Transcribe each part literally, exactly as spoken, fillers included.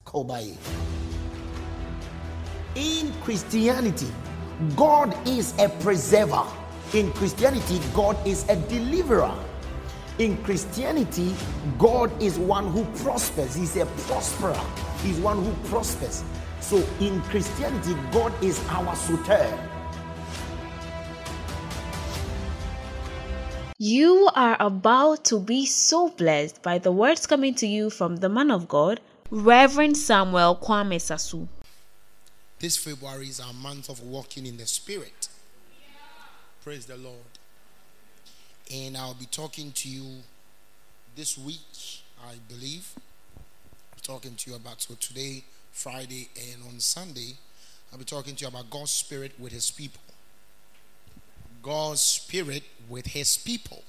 Kobai. In Christianity, God is a preserver. In Christianity, God is a deliverer. In Christianity, God is one who prospers. He's a prosperer. He's one who prospers. So in Christianity, God is our soter. You are about to be so blessed by the words coming to you from the man of God, Reverend Samuel Kwame Sasu. This February is our month of walking in the Spirit. Praise the Lord. And I'll be talking to you this week, I believe. I'm talking to you about, so today, Friday, and on Sunday, I'll be talking to you about God's Spirit with His people. God's Spirit with His people.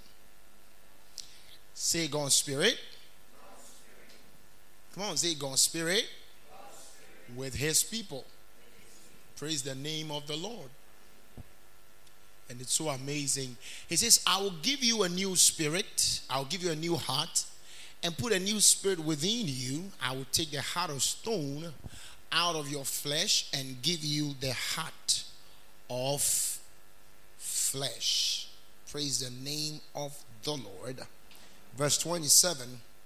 Say God's Spirit. God's Spirit. Come on, say God's Spirit, God's Spirit with His people. Praise the name of the Lord. And it's so amazing. He says, I will give you a new spirit. I'll give you a new heart and put a new spirit within you. I will take the heart of stone out of your flesh and give you the heart of flesh. Praise the name of the Lord. Verse twenty-seven.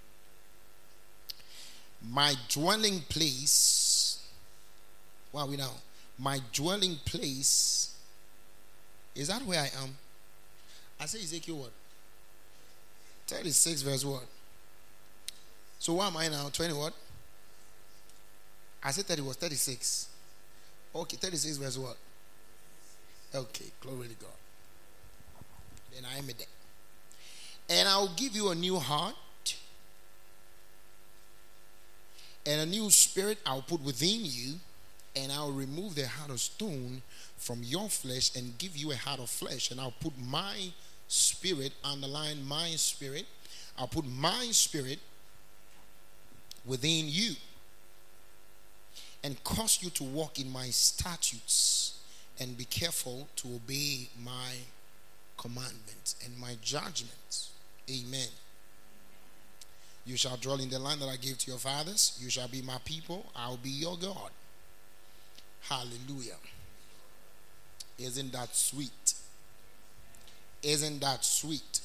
My dwelling place. Where are we now? My dwelling place. Is that where I am? I say Ezekiel what? thirty-six verse what? So where am I now? twenty what? I said thirty was thirty-six. Okay, thirty-six verse what? Okay, glory to God. Then I am there. And I will give you a new heart and a new spirit I will put within you, and I will remove the heart of stone from your flesh and give you a heart of flesh. And I'll put my spirit, underline my spirit, I'll put my spirit within you and cause you to walk in my statutes and be careful to obey my commandments and my judgments. Amen. You shall dwell in the land that I gave to your fathers. You shall be my people. I'll be your God. Hallelujah. Isn't that sweet? Isn't that sweet?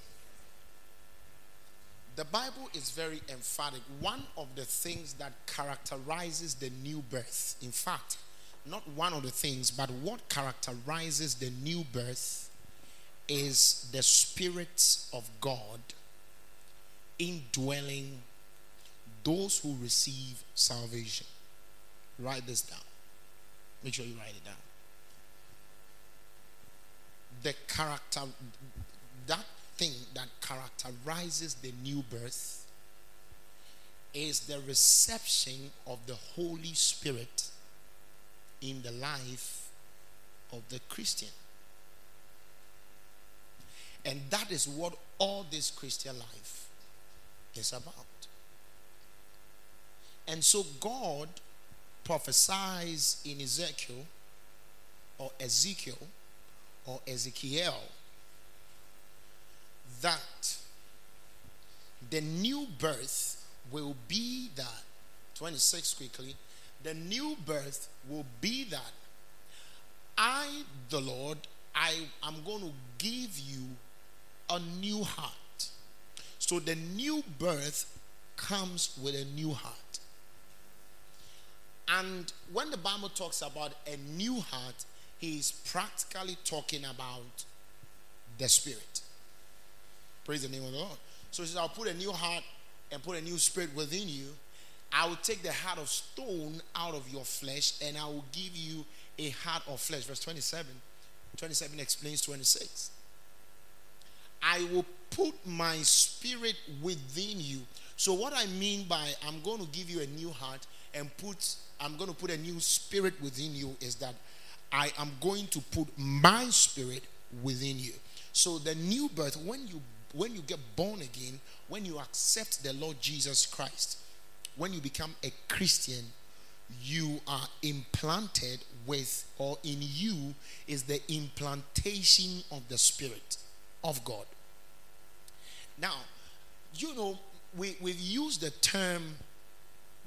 The Bible is very emphatic. One of the things that characterizes the new birth, in fact, not one of the things, but what characterizes the new birth is the Spirit of God indwelling those who receive salvation. Write this down. Make sure you write it down. The character, that thing that characterizes the new birth is the reception of the Holy Spirit in the life of the Christian. And that is what all this Christian life is about. And so God prophesies in Ezekiel or Ezekiel or Ezekiel that the new birth will be that, twenty-six quickly, the new birth will be that I, the Lord, I am going to give you a new heart. So the new birth comes with a new heart. And when the Bible talks about a new heart, he is practically talking about the Spirit. Praise the name of the Lord. So he says, I'll put a new heart and put a new spirit within you. I will take the heart of stone out of your flesh and I will give you a heart of flesh. Verse twenty-seven. twenty-seven explains twenty-six. I will put my spirit within you. So what I mean by I'm going to give you a new heart and put I'm going to put a new spirit within you is that I am going to put my spirit within you. So the new birth, when you when you get born again, when you accept the Lord Jesus Christ, when you become a Christian, you are implanted with, or in you is the implantation of the Spirit of God. Now, you know, we, we've used the term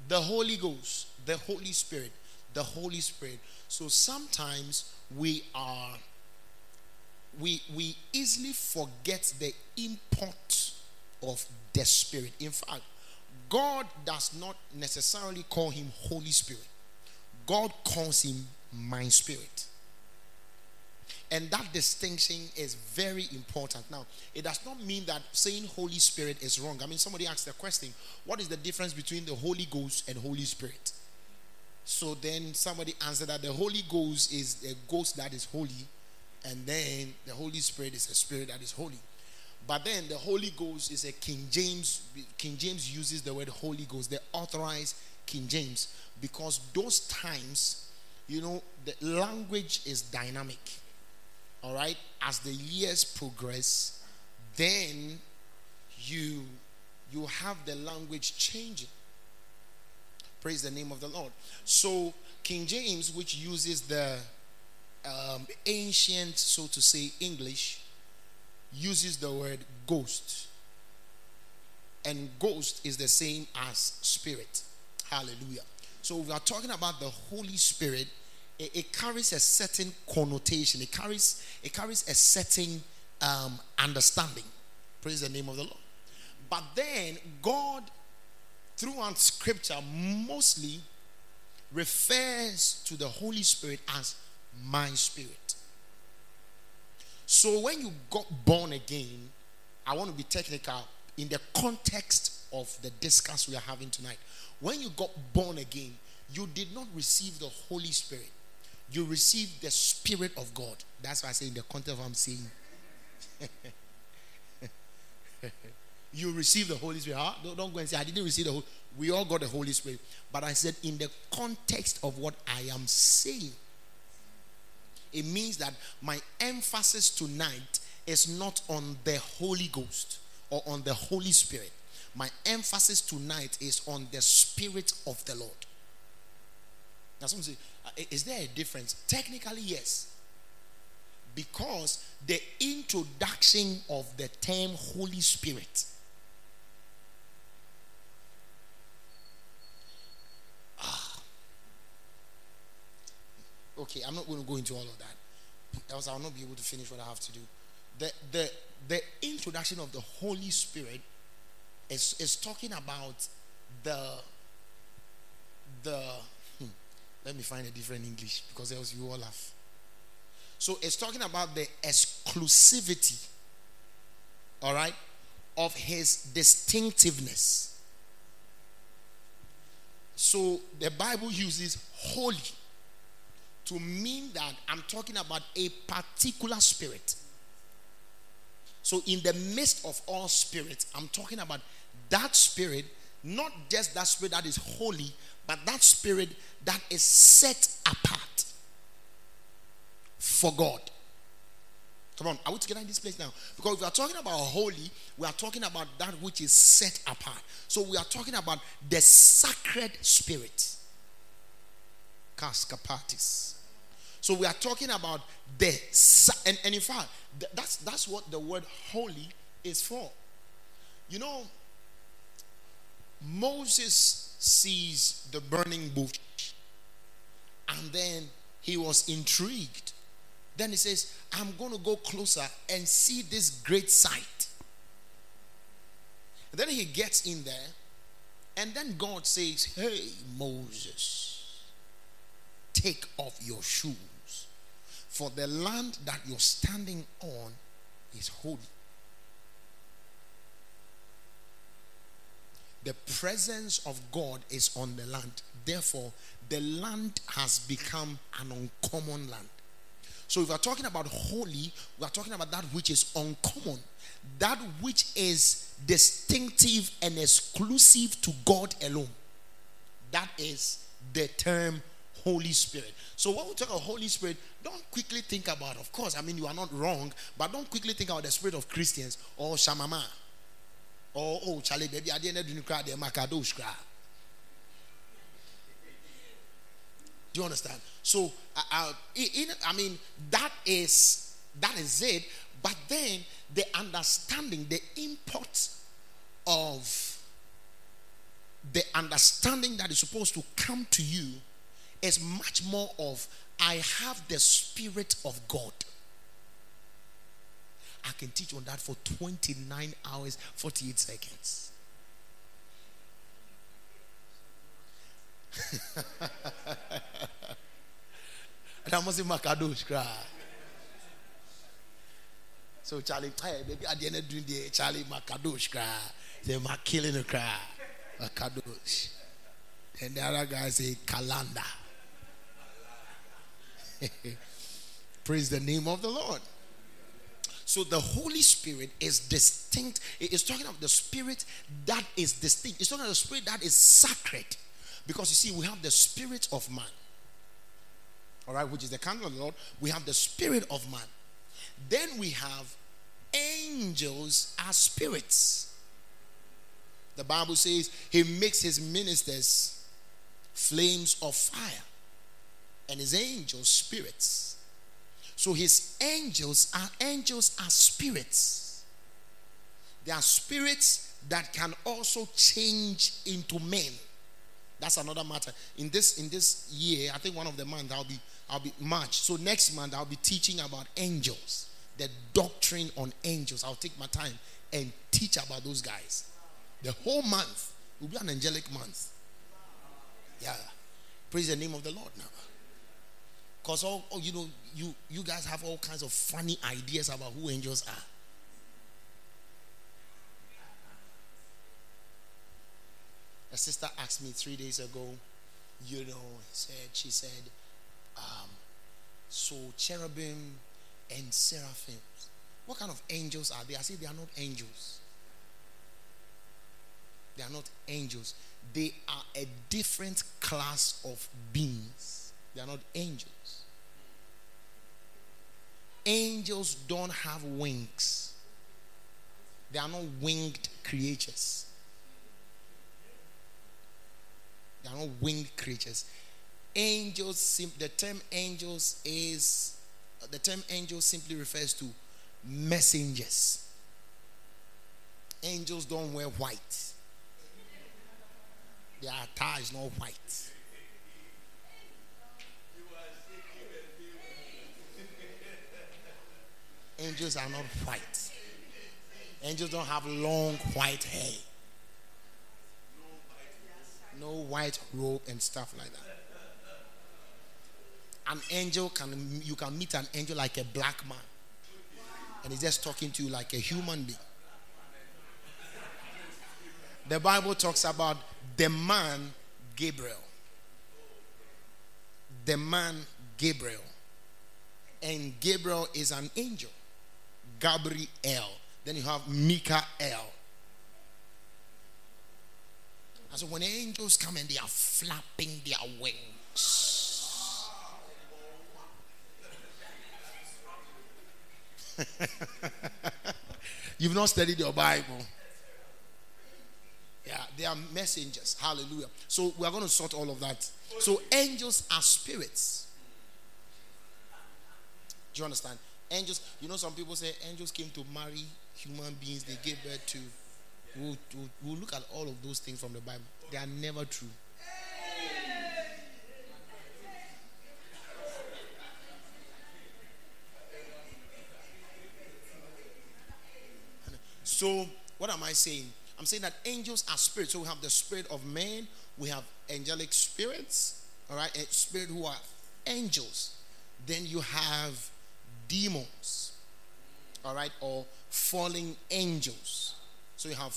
The Holy Ghost, the Holy Spirit, the Holy Spirit. So sometimes we are, we we easily forget the import of the Spirit. In fact, God does not necessarily call him Holy Spirit. God calls him my Spirit. And that distinction is very important. Now, it does not mean that saying Holy Spirit is wrong. I mean, somebody asked the question, what is the difference between the Holy Ghost and Holy Spirit? So then somebody answered that the Holy Ghost is a ghost that is holy, and then the Holy Spirit is a spirit that is holy. But then the Holy Ghost is a King James. King James uses the word Holy Ghost, the authorized King James, because those times, you know, the language is dynamic. All right, as the years progress, then you you have the language changing. Praise the name of the Lord. So King James, which uses the um, ancient, so to say, English, uses the word ghost, and ghost is the same as spirit. Hallelujah. So we are talking about the Holy Spirit. It, it carries a certain connotation. It carries it carries a certain um, understanding. Praise the name of the Lord. But then God, throughout Scripture, mostly refers to the Holy Spirit as my Spirit. So when you got born again, I want to be technical in the context of the discuss we are having tonight. When you got born again, you did not receive the Holy Spirit. You received the Spirit of God. That's why I say in the context of what I'm saying. You received the Holy Spirit. Huh? Don't, don't go and say, I didn't receive the Holy Spirit. We all got the Holy Spirit. But I said in the context of what I am saying. It means that my emphasis tonight is not on the Holy Ghost or on the Holy Spirit. My emphasis tonight is on the Spirit of the Lord. Now, someone say, is there a difference? Technically, yes. Because the introduction of the term Holy Spirit ah. Okay, I'm not going to go into all of that, else I'll not be able to finish what I have to do. The the the introduction of the Holy Spirit is, is talking about the the hmm, let me find a different English because else you all laugh. So it's talking about the exclusivity, all right, of his distinctiveness. So the Bible uses holy to mean that I'm talking about a particular spirit. So in the midst of all spirits, I'm talking about that spirit, not just that spirit that is holy, but that spirit that is set apart for God. Come on, are we together in this place now? Because if we are talking about holy, we are talking about that which is set apart. So we are talking about the sacred spirit. Kaskapatis. So we are talking about the and, and in fact, that's that's what the word holy is for. You know, Moses sees the burning bush, and then he was intrigued. Then he says, I'm going to go closer and see this great sight. And then he gets in there, and then God says, hey, Moses, take off your shoes, for the land that you're standing on is holy. The presence of God is on the land. Therefore, the land has become an uncommon land. So if we're talking about holy, we're talking about that which is uncommon, that which is distinctive and exclusive to God alone. That is the term Holy Spirit. So when we talk about Holy Spirit, don't quickly think about, of course, I mean, you are not wrong, but don't quickly think about the spirit of Christians or Shamama or, oh, Charlie, baby, I didn't cry the Makadosh cry. Do you understand? So, uh, uh, in, I mean, that is that is it. But then the understanding, the import of the understanding that is supposed to come to you is much more of, I have the Spirit of God. I can teach on that for twenty-nine hours, forty-eight seconds. And I must say, Makadosh cry. So Charlie, hey, baby, at the end of the day, Charlie, Makadosh cry. Say, my killing a cry. Makadosh. And the other guy say, Kalanda. Praise the name of the Lord. So the Holy Spirit is distinct. It's talking about the Spirit that is distinct. It's talking about the Spirit that is sacred. Because you see, we have the Spirit of man. All right, which is the candle of the Lord. We have the Spirit of man. Then we have angels as spirits. The Bible says he makes his ministers flames of fire and his angels spirits. So his angels are angels are spirits. They are spirits that can also change into men. That's another matter. In this in this year, I think one of the months I'll be I'll be March. So next month I'll be teaching about angels, the doctrine on angels. I'll take my time and teach about those guys. The whole month will be an angelic month. Yeah. Praise the name of the Lord now. Because all, all you know, you you guys have all kinds of funny ideas about who angels are. A sister asked me three days ago, you know, said she said, um, so cherubim and seraphims, what kind of angels are they? I said they are not angels. They are not angels. They are a different class of beings. They are not angels. Angels don't have wings. They are not winged creatures. They are not winged creatures. Angels, the term angels is, the term angel simply refers to messengers. Angels don't wear white. Their attire is not white. Angels are not white. Angels don't have long white hair. No white robe and stuff like that. An angel can, you can meet an angel like a black man, and he's just talking to you like a human being. The Bible talks about the man Gabriel. The man Gabriel. And Gabriel is an angel. Gabriel. Then you have Michael. And so when angels come and they are flapping their wings, you've not studied your Bible. Yeah, they are messengers. Hallelujah. So we are going to sort all of that. So angels are spirits. Do you understand? Angels, you know, some people say angels came to marry human beings, they gave birth to. We'll, we'll, we'll look at all of those things from the Bible. They are never true. So, what am I saying? I'm saying that angels are spirits. So we have the spirit of man, we have angelic spirits, all right, and spirit who are angels. Then you have demons, all right, or falling angels. So you have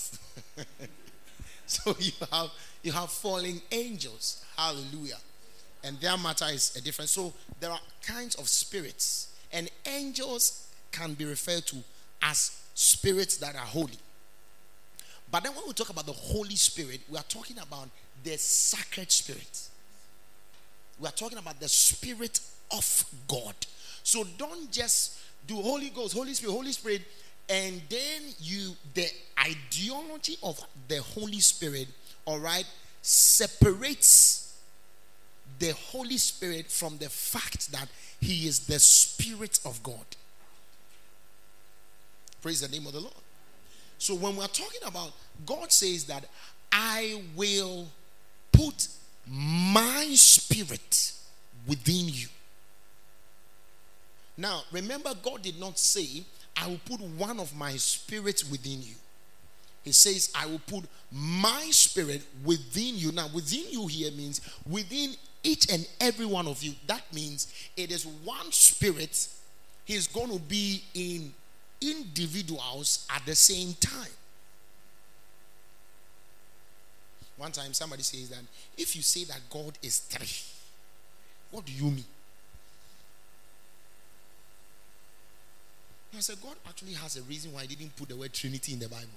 so you have you have falling angels. Hallelujah. And their matter is a different. So there are kinds of spirits, and angels can be referred to as spirits that are holy. But then when we talk about the Holy Spirit, we are talking about the sacred spirit. We are talking about the Spirit of God. So don't just do Holy Ghost, Holy Spirit, Holy Spirit, and then you, the ideology of the Holy Spirit, all right, separates the Holy Spirit from the fact that he is the Spirit of God. Praise the name of the Lord. So when we're talking about, God says that I will put my spirit within you. Now, remember, God did not say, I will put one of my spirits within you. He says, I will put my spirit within you. Now, within you here means within each and every one of you. That means it is one spirit. He's going to be in individuals at the same time. One time somebody says that if you say that God is three, what do you mean? I said, God actually has a reason why he didn't put the word Trinity in the Bible.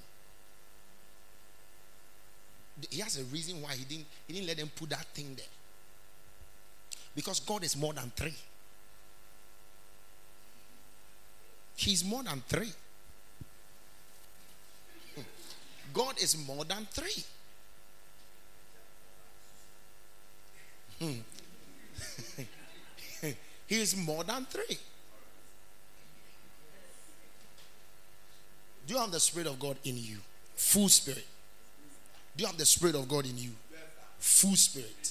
He has a reason why he didn't, he didn't let them put that thing there. Because God is more than three. He's more than three. God is more than three. Hmm. He is more than three. Do you have the Spirit of God in you? Full Spirit. Do you have the Spirit of God in you? Full Spirit.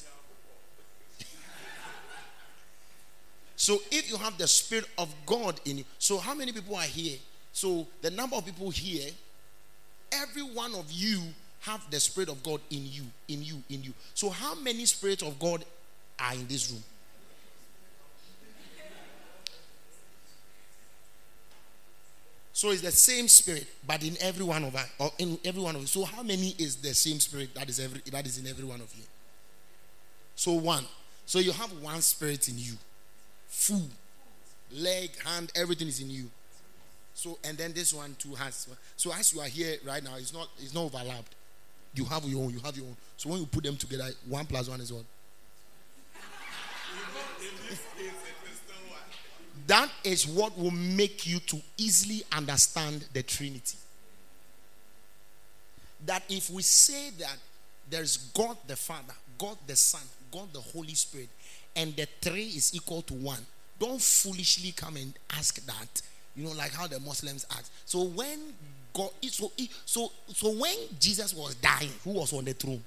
So if you have the Spirit of God in you, so how many people are here? So the number of people here, every one of you have the Spirit of God in you, in you, in you. So how many Spirits of God are in this room? So it's the same Spirit, but in every one of us, or in every one of you. So how many is the same Spirit that is every that is in every one of you? So one. So you have one Spirit in you. Full. Leg, hand, everything is in you. So and then this one too has. So as you are here right now, it's not it's not overlapped. You have your own, you have your own. So when you put them together, one plus one is one. That is what will make you to easily understand the Trinity. That if we say that there's God the Father, God the Son, God the Holy Spirit, and the three is equal to one, don't foolishly come and ask that. You know, like how the Muslims ask. So when God, so so so when Jesus was dying, who was on the throne?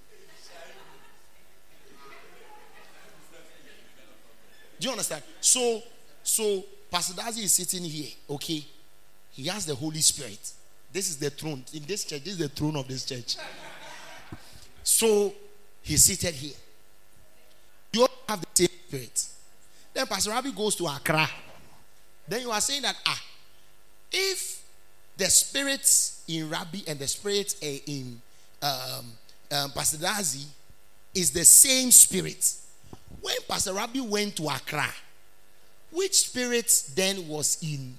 Do you understand? So. So, Pastor Dazi is sitting here, okay? He has the Holy Spirit. This is the throne. In this church, this is the throne of this church. So, he's seated here. You all have the same spirit. Then Pastor Rabbi goes to Accra. Then you are saying that, ah, if the spirits in Rabbi and the spirits in um, um, Pastor Dazi is the same spirit, when Pastor Rabbi went to Accra, which spirit then was in?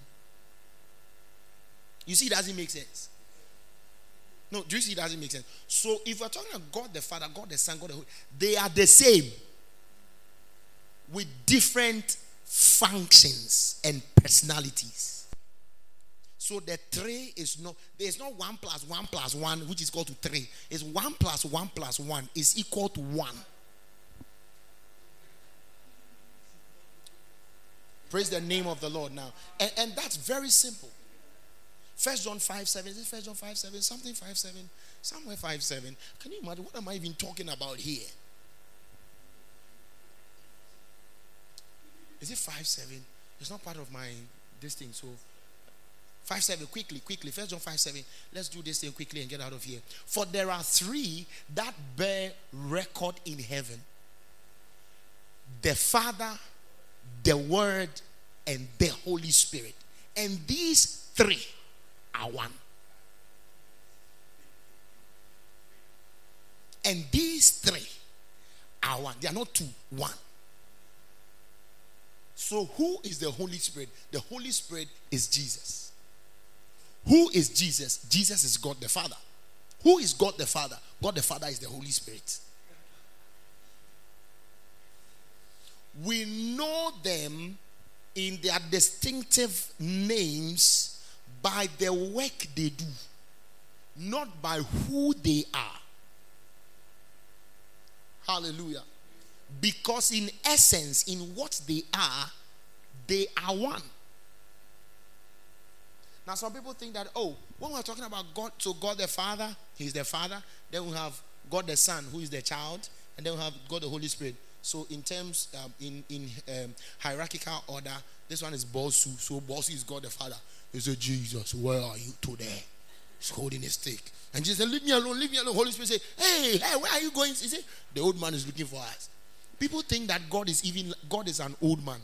You see, it doesn't make sense. No, do you see it doesn't make sense? So if we're talking about God the Father, God the Son, God the Holy, they are the same with different functions and personalities. So the three is not, there's not one plus one plus one, which is equal to three. It's one plus one plus one is equal to one. Praise the name of the Lord now. And, and that's very simple. First John five seven. Is it First John five seven? Something five seven. Somewhere five seven. Can you imagine? What am I even talking about here? Is it five seven? It's not part of my this thing. So five seven, quickly, quickly. First John five seven. Let's do this thing quickly and get out of here. For there are three that bear record in heaven: the Father, the Word, and the Holy Spirit. And these three are one. And these three are one. They are not two, one. So who is the Holy Spirit? The Holy Spirit is Jesus. Who is Jesus? Jesus is God the Father. Who is God the Father? God the Father is the Holy Spirit. We know them in their distinctive names by the work they do, not by who they are. Hallelujah. Because in essence, in what they are, they are one. Now some people think that, oh, when we're talking about God, so God the Father, He's the Father. Then we have God the Son, who is the child, and then we have God the Holy Spirit. So in terms, um, in in um, hierarchical order, this one is Bosu. So Bosu is God the Father. He said, Jesus, where are you today? He's holding his stick. And Jesus said, leave me alone, leave me alone. Holy Spirit said, hey, hey, where are you going? He said, the old man is looking for us. People think that God is even, God is an old man.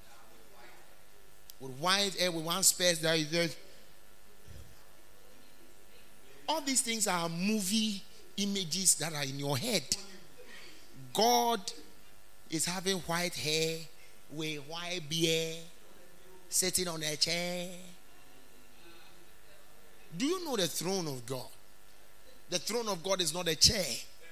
With white hair, with one space there is there. All these things are movie images that are in your head. God is having white hair with white beard, sitting on a chair. Do you know the throne of God? The throne of God is not a chair.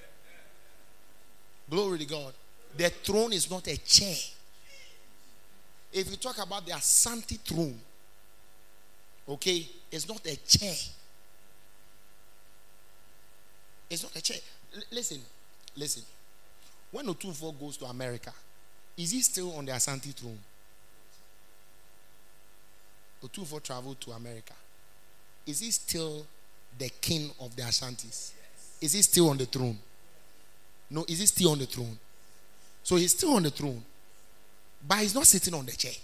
Glory to God. The throne is not a chair. If you talk about the Asante throne, okay, it's not a chair. It's not a chair. L- listen, listen. When Otunfo goes to America, is he still on the Asante throne? Otunfo traveled to America. Is he still the king of the Ashantis? Is he still on the throne? No, is he still on the throne? So he's still on the throne, but he's not sitting on the chair.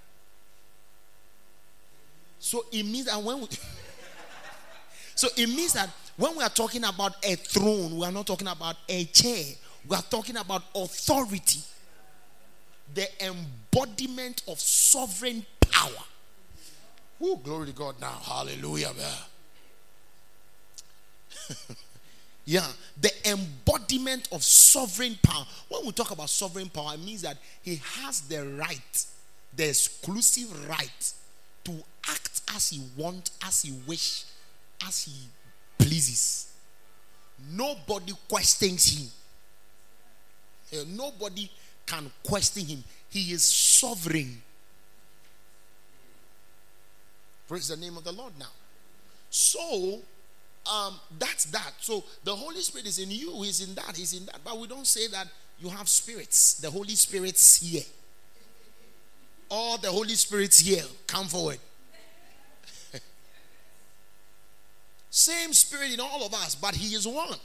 So it means that when we so it means that when we are talking about a throne, we are not talking about a chair. We are talking about authority, the embodiment of sovereign power. Oh, glory to God now. Hallelujah. Yeah, the embodiment of sovereign power. When we talk about sovereign power, it means that he has the right, the exclusive right to act as he wants, as he wishes, as he pleases. Nobody questions him. Uh, nobody can question him. He is sovereign. Praise the name of the Lord now. So, um, that's that. So, the Holy Spirit is in you. He's in that. He's in that. But we don't say that you have spirits. The Holy Spirit's here. All the Holy Spirit's here. Come forward. Same Spirit in all of us, but He is one.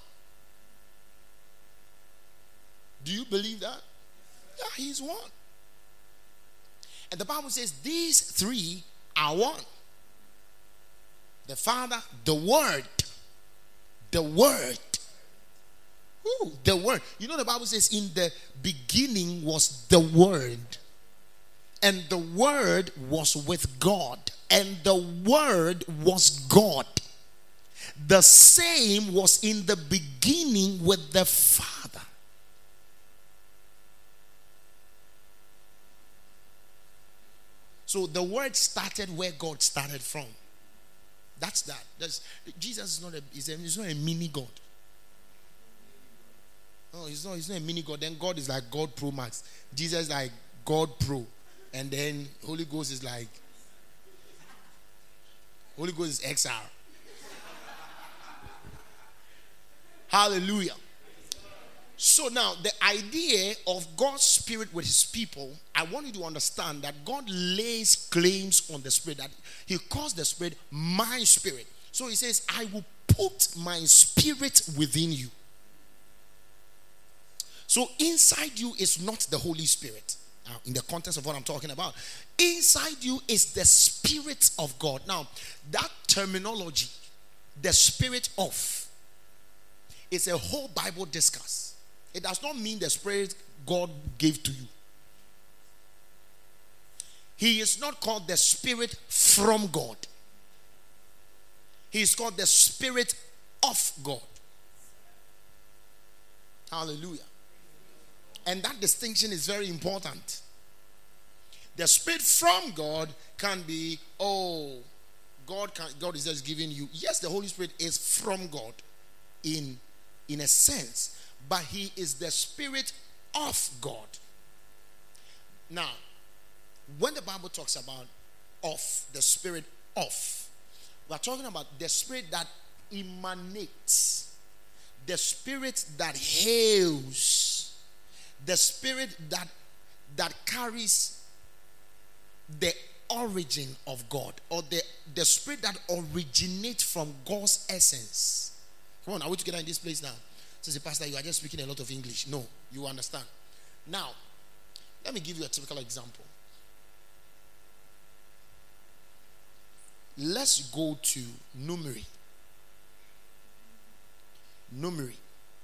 Do you believe that? Yeah, He's one. And the Bible says these three are one. The Father, the Word, the Word. Ooh, the Word. You know the Bible says in the beginning was the Word. And the Word was with God. And the Word was God. The same was in the beginning with the Father. So the Word started where God started from. That's that. That's, Jesus is not a, he's a he's not a mini God. No, he's not, he's not a mini God. Then God is like God Pro Max. Jesus is like God Pro. And then Holy Ghost is like Holy Ghost is X R. Hallelujah. So now the idea of God's Spirit with His people, I want you to understand that God lays claims on the Spirit, that He calls the Spirit my Spirit. So He says, I will put my Spirit within you. So inside you is not the Holy Spirit. Now, in the context of what I'm talking about, inside you is the Spirit of God. Now, that terminology, the Spirit of, is a whole Bible discuss. It does not mean the Spirit God gave to you. He is not called the Spirit from God. He is called the Spirit of God. Hallelujah. And that distinction is very important. The Spirit from God can be, oh, God can, God is just giving you. Yes, the Holy Spirit is from God in, in a sense, but He is the Spirit of God. Now, when the Bible talks about of, the Spirit of, we're talking about the Spirit that emanates, the Spirit that hails, the Spirit that that carries the origin of God, or the, the Spirit that originates from God's essence. Come on, are we together in this place now? So say, Pastor, you are just speaking a lot of English. No, you understand. Now, let me give you a typical example. Let's go to Numeri. Numeri.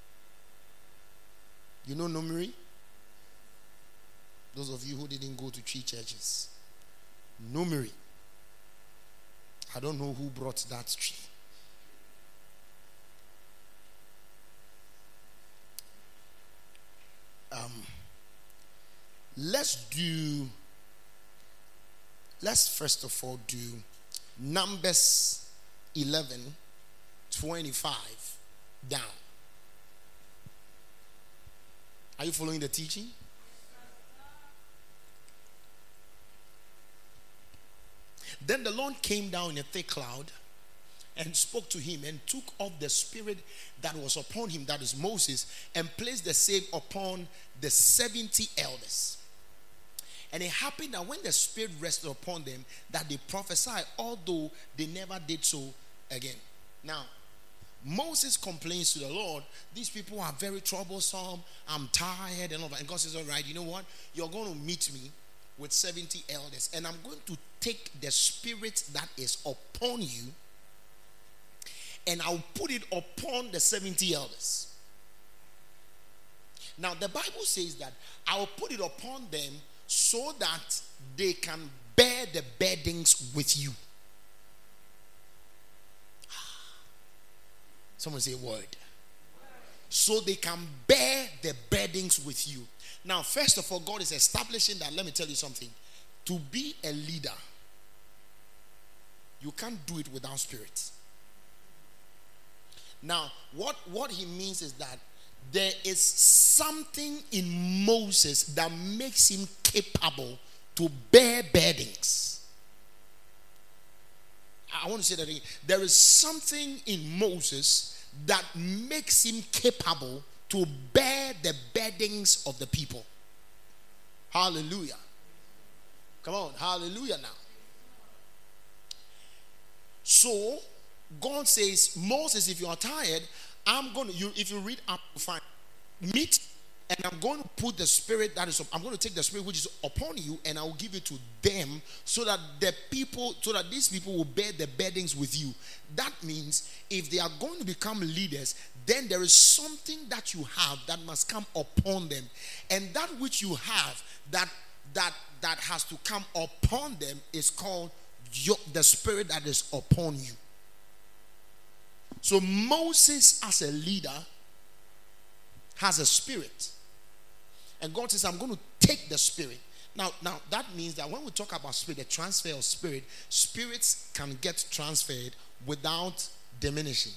You know Numeri? Those of you who didn't go to three churches. Numeri. I don't know who brought that tree. Um, let's do, let's first of all do Numbers eleven twenty-five down. Are you following the teaching? Then the Lord came down in a thick cloud and spoke to him and took off the spirit that was upon him, that is Moses, and placed the same upon the seventy elders. And it happened that when the spirit rested upon them, that they prophesied, although they never did so again. Now, Moses complains to the Lord, these people are very troublesome, I'm tired and all that. And God says, all right, you know what? You're going to meet me with seventy elders, and I'm going to take the spirit that is upon you, and I'll put it upon the seventy elders. Now, the Bible says that I'll put it upon them so that they can bear the burdens with you. Someone say word. So they can bear the burdens with you. Now, first of all, God is establishing that. Let me tell you something. To be a leader, you can't do it without spirit. Now, what, what he means is that there is something in Moses that makes him capable to bear burdens. I want to say that again. There is something in Moses that makes him capable to bear the burdens of the people. Hallelujah. Come on, hallelujah now. So, God says, Moses, if you are tired, I'm going to, you, if you read up, fine, meet, and I'm going to put the spirit that is, I'm going to take the spirit which is upon you, and I will give it to them, so that the people, so that these people will bear the burdens with you. That means, if they are going to become leaders, then there is something that you have that must come upon them, and that which you have that that that has to come upon them is called your, the spirit that is upon you. So Moses, as a leader, has a spirit. And God says, I'm going to take the spirit. Now, now that means that when we talk about spirit, the transfer of spirit, spirits can get transferred without diminishing.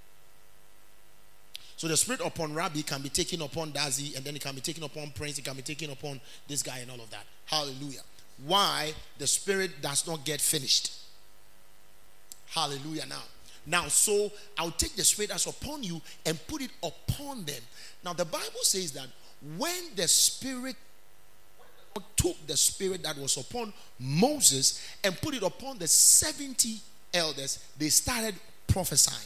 So the spirit upon Rabbi can be taken upon Dazi, and then it can be taken upon Prince, it can be taken upon this guy and all of that. Hallelujah. Why? The spirit does not get finished. Hallelujah now. Now, so I'll take the spirit that's upon you and put it upon them. Now, the Bible says that when the spirit took the spirit that was upon Moses and put it upon the seventy elders, they started prophesying.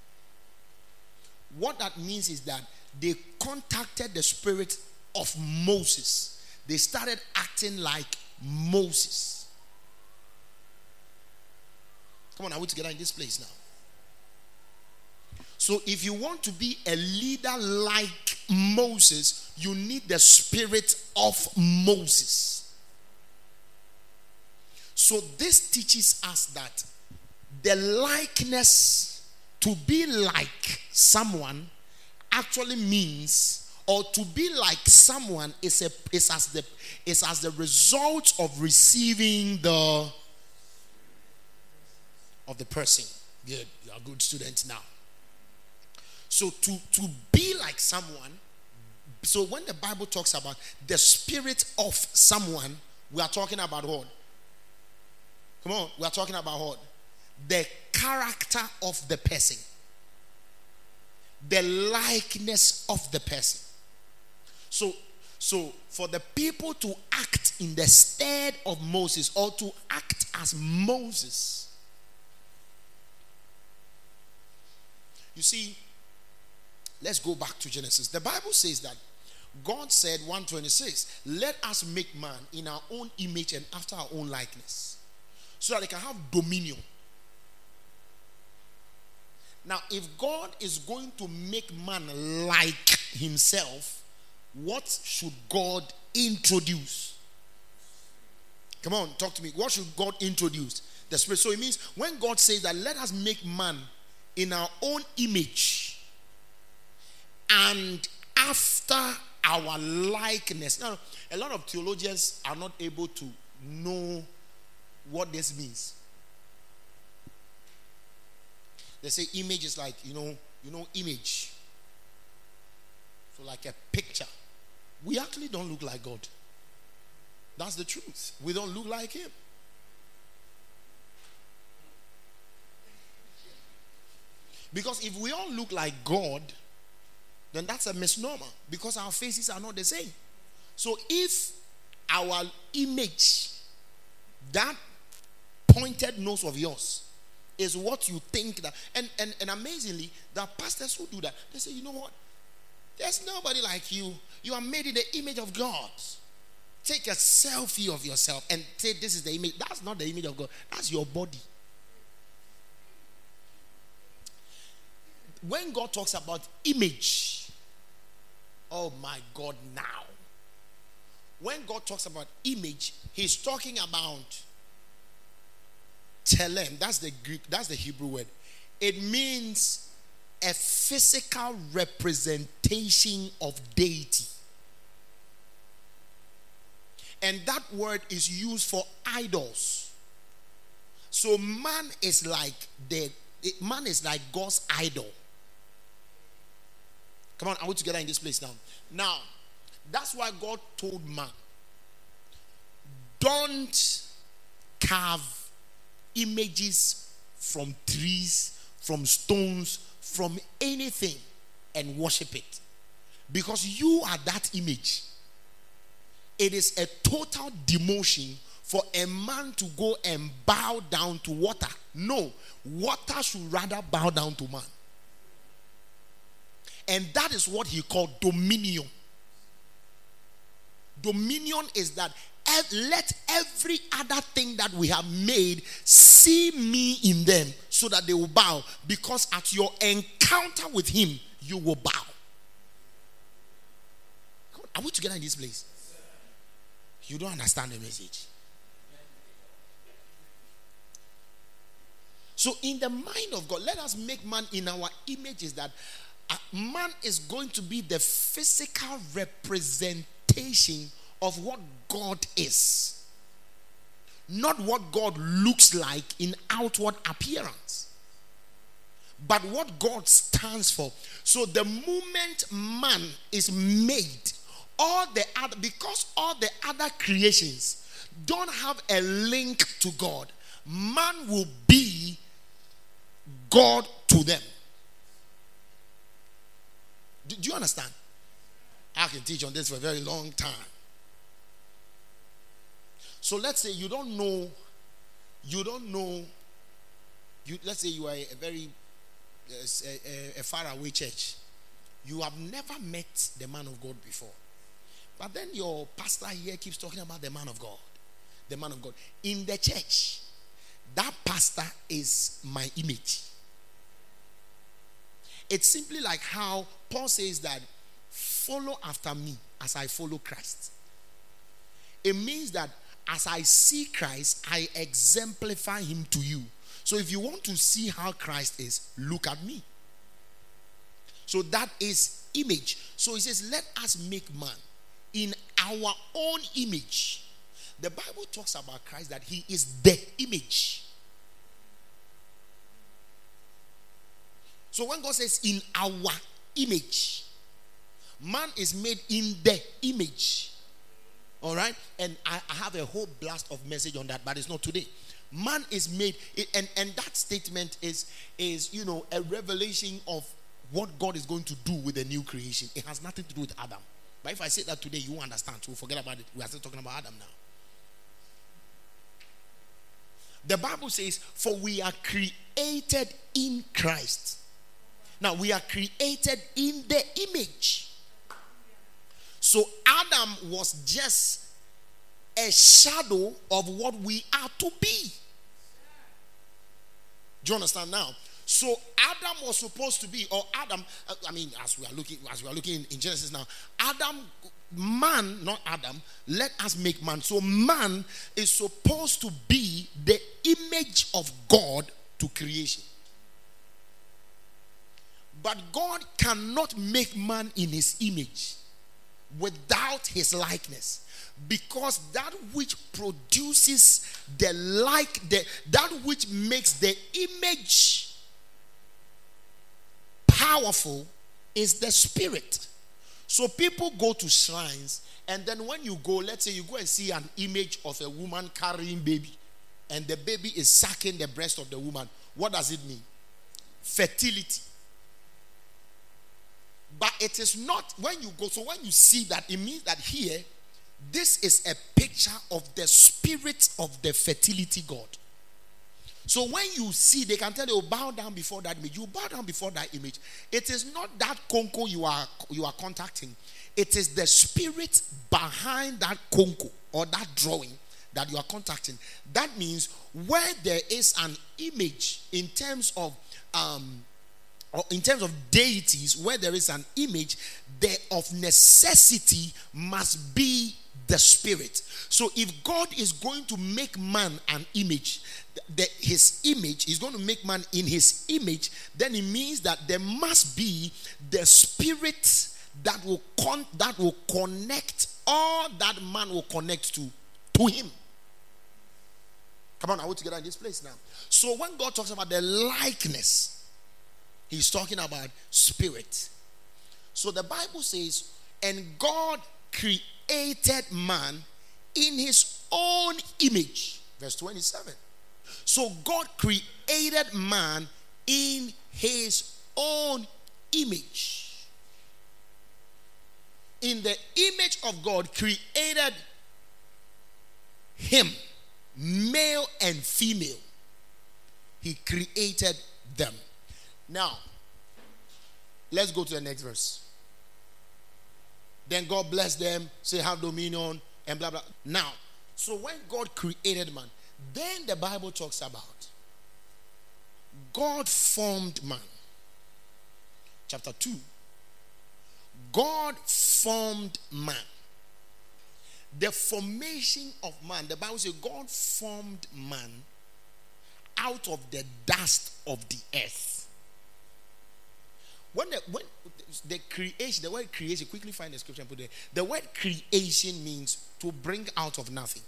What that means is that they contacted the spirit of Moses. They started acting like Moses. Come on, are we together in this place now? So if you want to be a leader like Moses, you need the spirit of Moses. So this teaches us that the likeness, to be like someone, actually means, or to be like someone is a is as the is as the result of receiving the of the person. Good, you are good students now. So to, to be like someone, so when the Bible talks about the spirit of someone, we are talking about what? Come on, we are talking about what? The character of the person. The likeness of the person. So, so for the people to act in the stead of Moses, or to act as Moses. You see, let's go back to Genesis. The Bible says that God said, one twenty-six, let us make man in our own image and after our own likeness, so that they can have dominion. Now, if God is going to make man like himself, what should God introduce? Come on, talk to me. What should God introduce? The Spirit. So it means when God says that let us make man in our own image and after our likeness. Now, a lot of theologians are not able to know what this means. They say image is like, you know, you know, image. So like a picture. We actually don't look like God. That's the truth. We don't look like him. Because if we all look like God, then that's a misnomer, because our faces are not the same. So if our image, that pointed nose of yours, is what you think that, and, and, and amazingly, there are pastors who do that. They say, you know what? There's nobody like you. You are made in the image of God. Take a selfie of yourself and say this is the image. That's not the image of God. That's your body. When God talks about image, oh my God, now. When God talks about image, he's talking about telem. That's the Greek, that's the Hebrew word. It means a physical representation of deity. And that word is used for idols. So man is like the man is like God's idol. Come on, are we together in this place now? Now, that's why God told man, don't carve images from trees, from stones, from anything and worship it. Because you are that image. It is a total demotion for a man to go and bow down to water. No, water should rather bow down to man. And that is what he called dominion. Dominion is that let every other thing that we have made see me in them so that they will bow, because at your encounter with him, you will bow. Are we together in this place? You don't understand the message. So in the mind of God, let us make man in our image, is that man is going to be the physical representation of what God is, not what God looks like in outward appearance, but what God stands for. So the moment man is made, all the other, because all the other creations don't have a link to God, man will be God to them. Do, do you understand? I can teach on this for a very long time. So let's say you don't know, you don't know, you, let's say you are a very, a, a, a faraway church. You have never met the man of God before. But then your pastor here keeps talking about the man of God. The man of God. In the church, that pastor is my image. It's simply like how Paul says that, follow after me as I follow Christ. It means that as I see Christ, I exemplify him to you. So if you want to see how Christ is, look at me. So that is image. So he says, let us make man in our own image. The Bible talks about Christ that he is the image. So when God says in our image, man is made in the image. All right? And I, I have a whole blast of message on that, but it's not today. Man is made, and, and that statement is, is, you know, a revelation of what God is going to do with the new creation. It has nothing to do with Adam. But if I say that today, you won't understand. So forget about it. We are still talking about Adam now. The Bible says, for we are created in Christ. Now, we are created in the image. So, Adam was just a shadow of what we are to be. Do you understand now? So Adam was supposed to be, or Adam, I mean, as we are looking, as we are looking in Genesis now, Adam, man, not Adam, let us make man. So man is supposed to be the image of God to creation. But God cannot make man in his image without his likeness. Because that which produces the like, the, that which makes the image powerful is the spirit. So people go to shrines, and then when you go, let's say you go and see an image of a woman carrying baby, and the baby is sucking the breast of the woman. What does it mean? Fertility. But it is not, when you go, so when you see that, it means that here, this is a picture of the spirit of the fertility God. So when you see, they can tell you, bow down before that image. You bow down before that image. It is not that konko you are you are contacting. It is the spirit behind that konko or that drawing that you are contacting. That means where there is an image in terms of um or in terms of deities, where there is an image, there of necessity must be the spirit. So if God is going to make man an image, the, his image, he's going to make man in his image, then it means that there must be the spirit that will con- that will connect all that man will connect to to him. Come on, are we together in this place now? So when God talks about the likeness, he's talking about spirit. So the Bible says, and God created man in his own image. Verse twenty-seven. So God created man in his own image. In the image of God created him, male and female. He created them. Now, let's go to the next verse. Then God blessed them, say have dominion, and blah blah. Now, so when God created man, then the Bible talks about God formed man. Chapter two. God formed man. The formation of man, the Bible says God formed man out of the dust of the earth. When the, when the creation, the word creation, quickly find the scripture and put it there. The word creation means to bring out of nothing.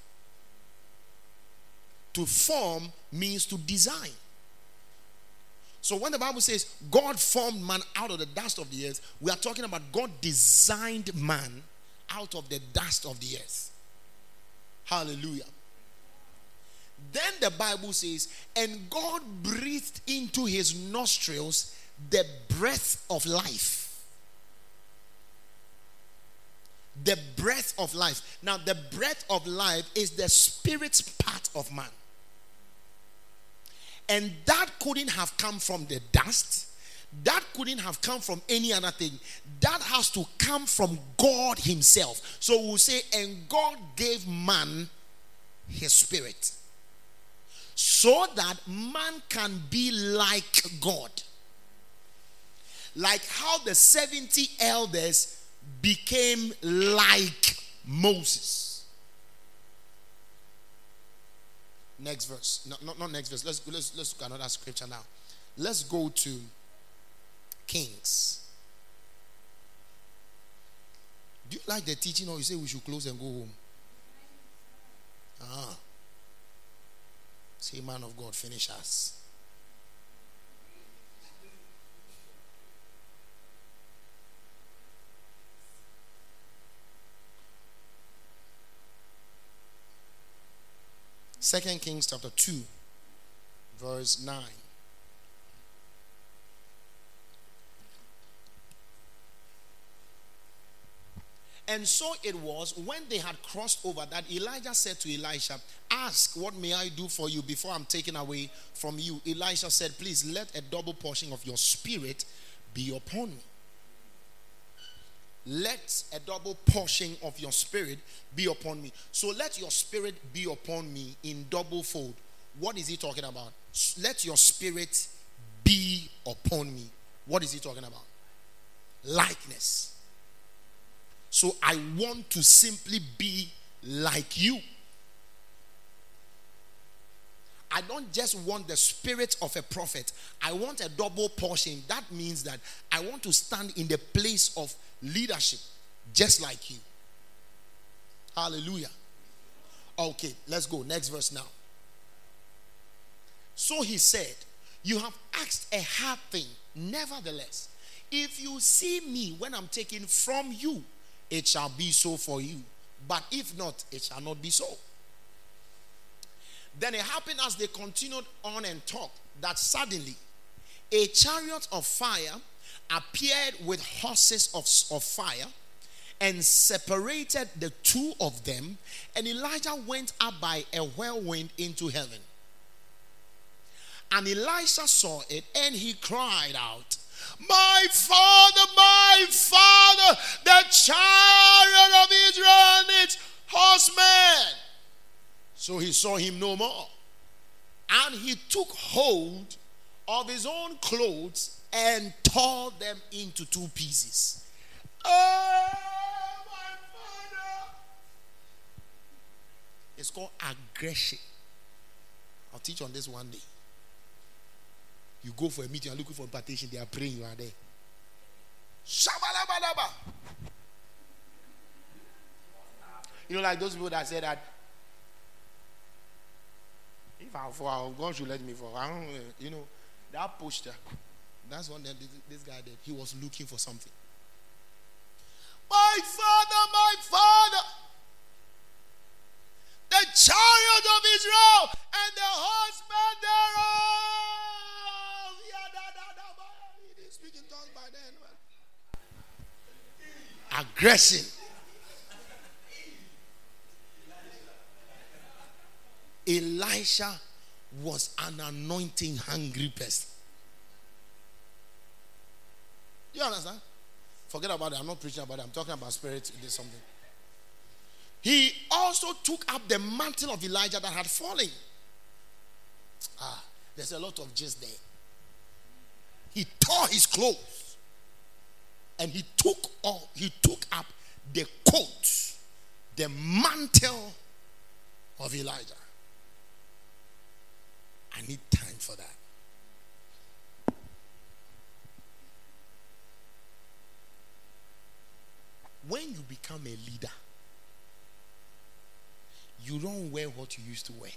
To form means to design. So when the Bible says God formed man out of the dust of the earth, we are talking about God designed man out of the dust of the earth. Hallelujah. Then the Bible says, and God breathed into his nostrils the breath of life. The breath of life. Now, the breath of life is the spirit's part of man. And that couldn't have come from the dust. That couldn't have come from any other thing. That has to come from God himself. So we'll say, and God gave man his spirit, so that man can be like God. Like how the seventy elders became like Moses. Next verse. No, not, not next verse. Let's, let's, let's look at another scripture now. Let's go to Kings. Do you like the teaching, or you say we should close and go home? Ah. Say, man of God, finish us. Second Kings chapter two, verse nine. And so it was when they had crossed over that Elijah said to Elisha, ask, what may I do for you before I'm taken away from you? Elisha said, please let a double portion of your spirit be upon me. Let a double portion of your spirit be upon me. So let your spirit be upon me in double fold. What is he talking about? Let your spirit be upon me. What is he talking about? Likeness. So I want to simply be like you. I don't just want the spirit of a prophet. I want a double portion. That means that I want to stand in the place of leadership just like you. Hallelujah. Okay, let's go. Next verse now. So he said, you have asked a hard thing. Nevertheless, if you see me when I'm taken from you, it shall be so for you. But if not, it shall not be so. Then it happened as they continued on and talked that suddenly a chariot of fire appeared with horses of, of fire and separated the two of them, and Elijah went up by a whirlwind into heaven. And Elisha saw it, and he cried out, my father, my father, the chariot of Israel and its horsemen. So he saw him no more. And he took hold of his own clothes and tore them into two pieces. Oh, my father. It's called aggression. I'll teach on this one day. You go for a meeting, you're looking for impartation, they are praying, you are there. Shabalabalaba. You know, like those people that say that if I fall, God should let me fall. I don't, you know, that posture. That's what this guy did. He was looking for something. My father, my father, the chariot of Israel and the horsemen thereof. He didn't speak in tongues by then. Aggression. Elisha was an anointing hungry person. You understand? Forget about it. I'm not preaching about it. I'm talking about spirit. It is something. He also took up the mantle of Elijah that had fallen. Ah, there's a lot of gist there. He tore his clothes and he took all, he took up the coat, the mantle of Elijah. I need time for that. When you become a leader, you don't wear what you used to wear.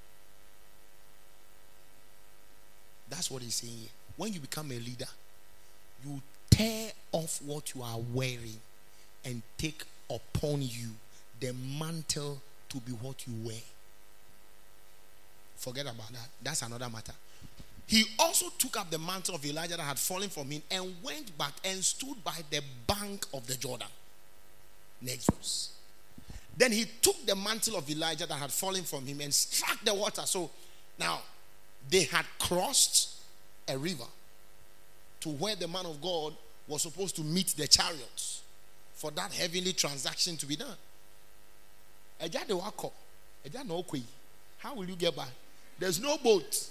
That's what he's saying here. When you become a leader, you tear off what you are wearing and take upon you the mantle to be what you wear. Forget about that. That's another matter. He also took up the mantle of Elijah that had fallen from him and went back and stood by the bank of the Jordan. Next verse. Then he took the mantle of Elijah that had fallen from him and struck the water. So now they had crossed a river to where the man of God was supposed to meet the chariots for that heavenly transaction to be done. How will you get by? There's no boat.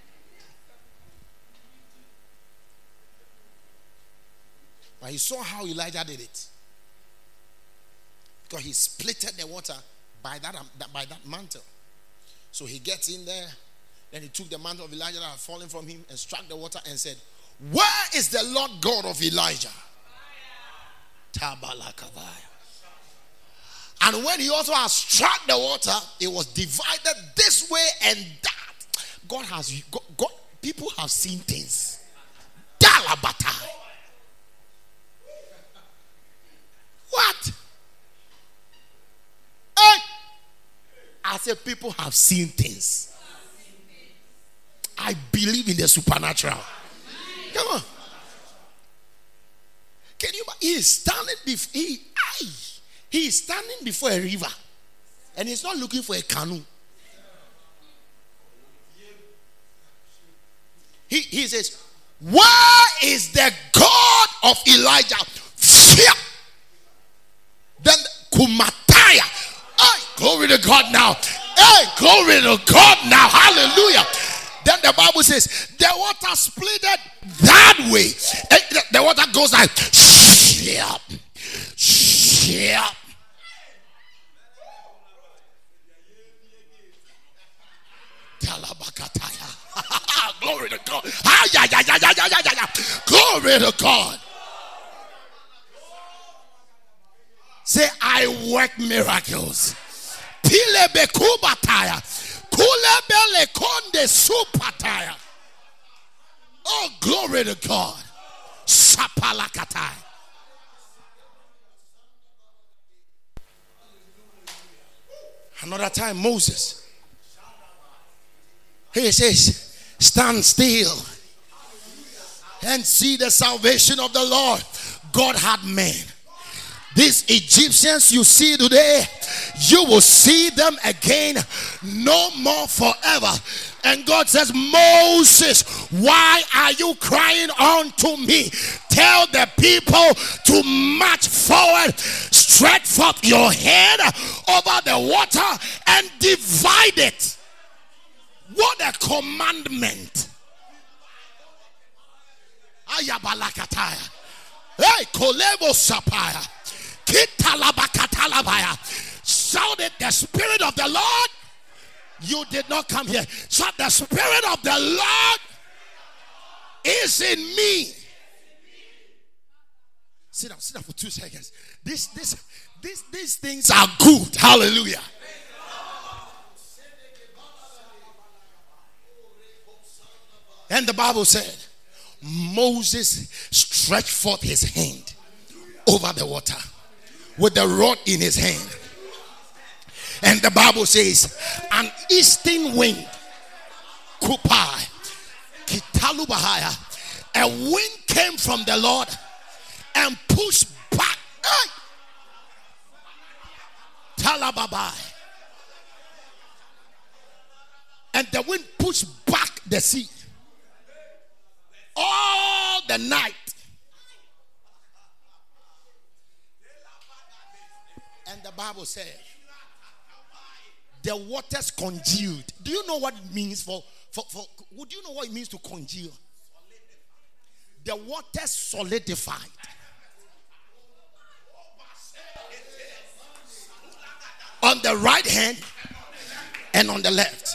But he saw how Elijah did it. Because he splitted the water by that, by that mantle. So he gets in there. Then he took the mantle of Elijah that had fallen from him and struck the water and said, where is the Lord God of Elijah? Tabalakavaya. And when he also has struck the water, it was divided this way and that. God has, God, God people have seen things. Dalabatai. What? Hey! I said people have seen things. I believe in the supernatural. Come on. Can you? He is standing before. He, he is standing before a river, and he's not looking for a canoe. He, he says, "Where is the God of Elijah. Fear. Then Kumataya. Hey, glory to God now. Hey, glory to God now. Hallelujah. Then the Bible says the water split that way. The water goes like ship, ship. Glory to God. Glory to God. Say, I work miracles. Pilebe kubataya. Kulebele konde supataya. Oh, glory to God. Sapalakatai. Another time, Moses. He says, stand still and see the salvation of the Lord. God had men. These Egyptians you see today, you will see them again no more forever. And God says, Moses, why are you crying unto me? Tell the people to march forward. Stretch forth your hand over the water and divide it. What a commandment. Ayabalakataya. Hey, Kolebo Sapaya. Shouted the Spirit of the Lord. You did not come here. Shout, the Spirit of the Lord is in me. Sit down, sit down for two seconds. This, this, this, these things are good. Hallelujah. And the Bible said, Moses stretched forth his hand over the water with the rod in his hand. And the Bible says, an eastern wind, Kupai, Kitalubahaya, a wind came from the Lord and pushed back. Hey! Talababai. And the wind pushed back the sea. All the night. And the Bible said, the waters congealed. Do you know what it means for, for, for would you know what it means to congeal? The waters solidified. On the right hand and on the left.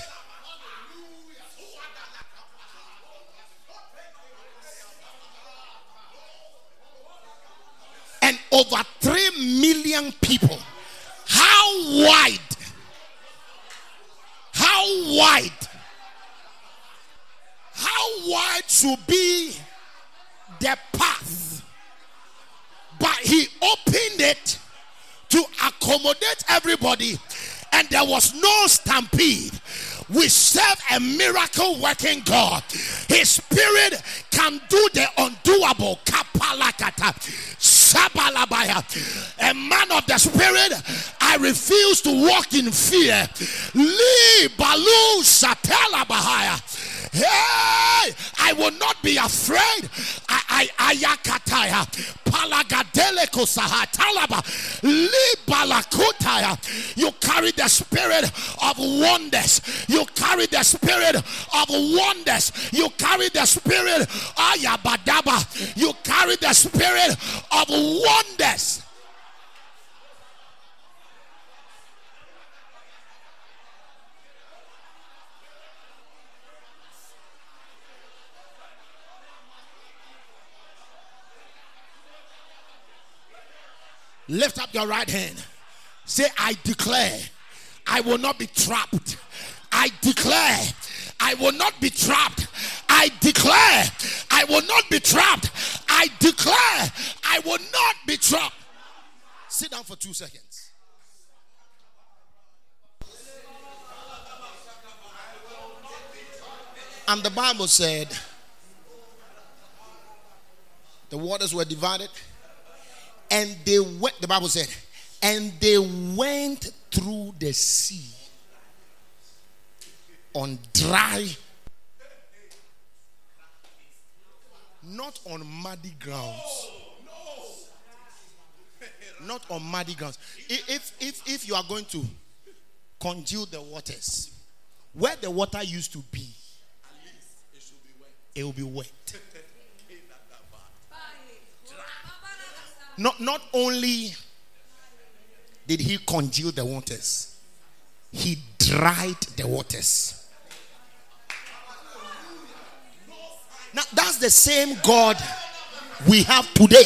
And over three million people. How wide? How wide? How wide should be the path? But he opened it to accommodate everybody, and there was no stampede. We serve a miracle working God. His Spirit can do the undoable. Kapalakata. Sabalabaya. A man of the Spirit, I refuse to walk in fear. Li balu satela bahaya. Hey, I will not be afraid. I I ayakataya. Palagadele kosahatalaba. Li balakutaya. You carry the spirit of wonders. You carry the spirit of wonders. You carry the spirit ayabadaba. You carry the spirit of wonders. Lift up your right hand. Say, I declare I will not be trapped. I declare I will not be trapped. I declare I will not be trapped. I declare I will not be trapped. Sit down for two seconds. And the Bible said the waters were divided. And they went, the Bible said, and they went through the sea on dry Not on muddy grounds. Not on muddy grounds. If if if you are going to congeal the waters, where the water used to be, it will be wet. Not not only did he congeal the waters, he dried the waters. Now that's the same God we have today.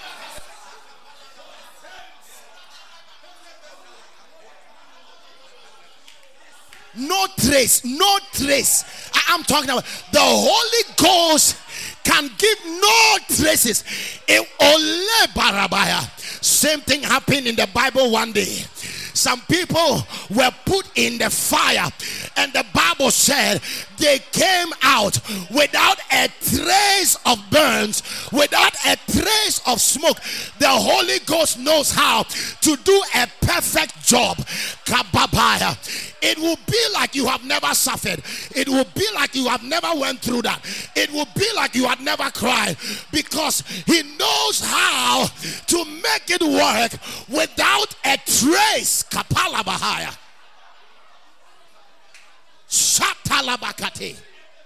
No trace, no trace. I am talking about the Holy Ghost can give no traces. It ole barabaya. Same thing happened in the Bible one day. Some people were put in the fire, and the Bible said they came out without a trace of burns, without a trace of smoke. The Holy Ghost knows how to do a perfect job. Kababaya. It will be like you have never suffered. It will be like you have never went through that. It will be like you had never cried, because he knows how to make it work without a trace. Kapala Bahaya. Shatalabakate.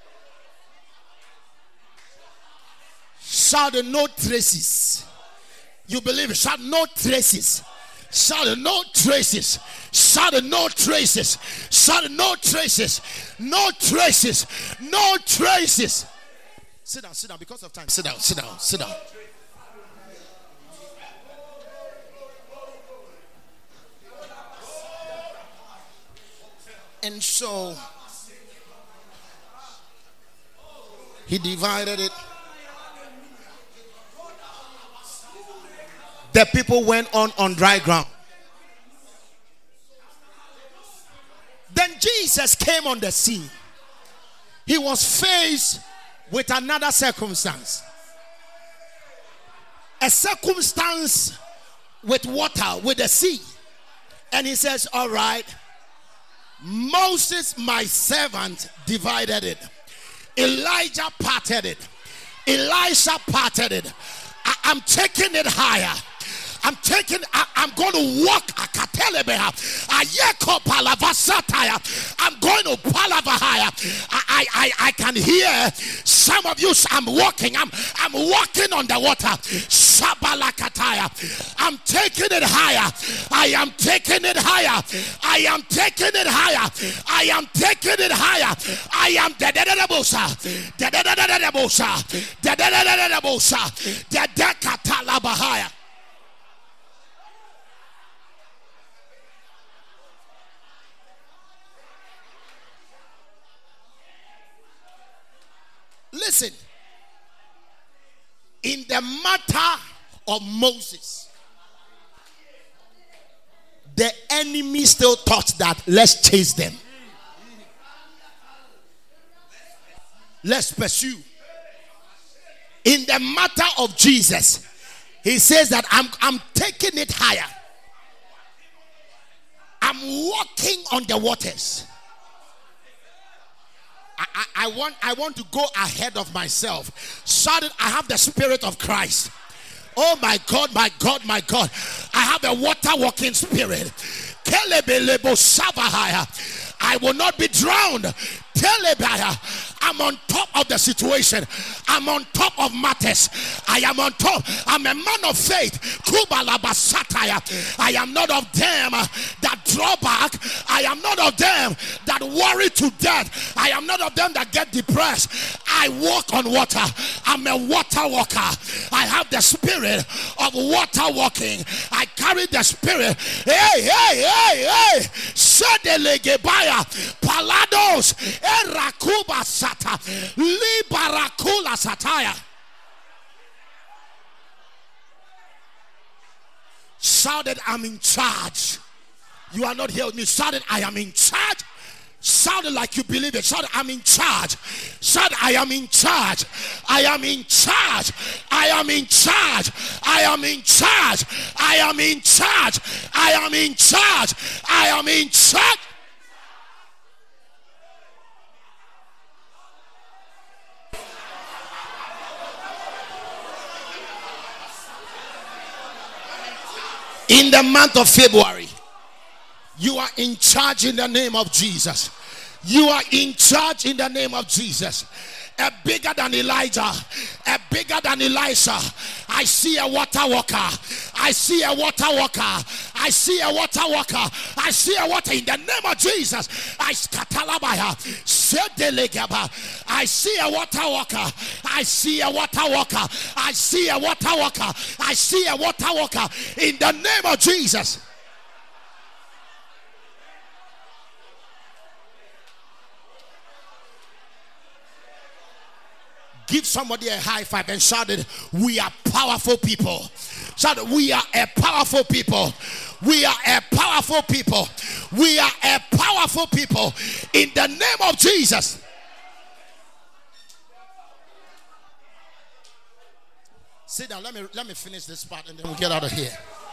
Shout no traces. You believe it? Shout no traces. Shout no traces. Shout no traces. Shout no traces. No traces. No traces. Sit down, sit down because of time. Sit down, sit down, sit down. And so he divided it. The people went on on dry ground. Then Jesus came on the scene. He was faced with another circumstance. A circumstance with water, with the sea. And he says, all right, Moses, my servant, divided it. Elijah parted it. Elisha parted it. I, I'm taking it higher. I'm taking, I, I'm going to walk. I'm going to palavahaya. I, I, I, I can hear some of you. I'm walking. I'm, I'm walking on the water. Shabalakataya. I'm taking it higher. I am taking it higher. I am taking it higher. I am taking it higher. I am the dedadabosa. The dedadabosa. The dedadabosa. The dekatalabahaya. Listen, in the matter of Moses, the enemy still thought that let's chase them. Let's pursue. In the matter of Jesus, he says that I'm, I'm taking it higher. I'm walking on the waters. I, I, I want I want to go ahead of myself. Shout it, I have the Spirit of Christ. Oh my God, my God, my God. I have a water walking spirit. I will not be drowned. I'm on top of the situation. I'm on top of matters. I am on top. I'm a man of faith. I am not of them that draw back. I am not of them that worry to death. I am not of them that get depressed. I walk on water. I'm a water walker. I have the spirit of water walking. I carry the spirit. Hey, hey, hey, hey. Shadelegebaya. Palados. Erakuba sata. Libarakula sataya. Shout it, I'm in charge. You are not here with me. Shout it, I am in charge. Shout it like you believe it. Shout it, I'm in charge. Shout it, I am in charge. I am in charge. I am in charge. I am in charge. I am in charge. I am in charge. I am in charge. In the month of February, you are in charge in the name of Jesus. You are in charge in the name of Jesus. A bigger than Elijah, a bigger than Elisha. I see a water walker. I see a water walker. I see a water walker. I see a water in the name of Jesus. I skatalabaya. I see a water walker. I see a water walker. I see a water walker. I see a water walker in the name of Jesus. Give somebody a high five and shout it. We are powerful people. Shout it. We are a powerful people. We are a powerful people. We are a powerful people in the name of Jesus. Sit down. Let me let me finish this part and then we'll get out of here.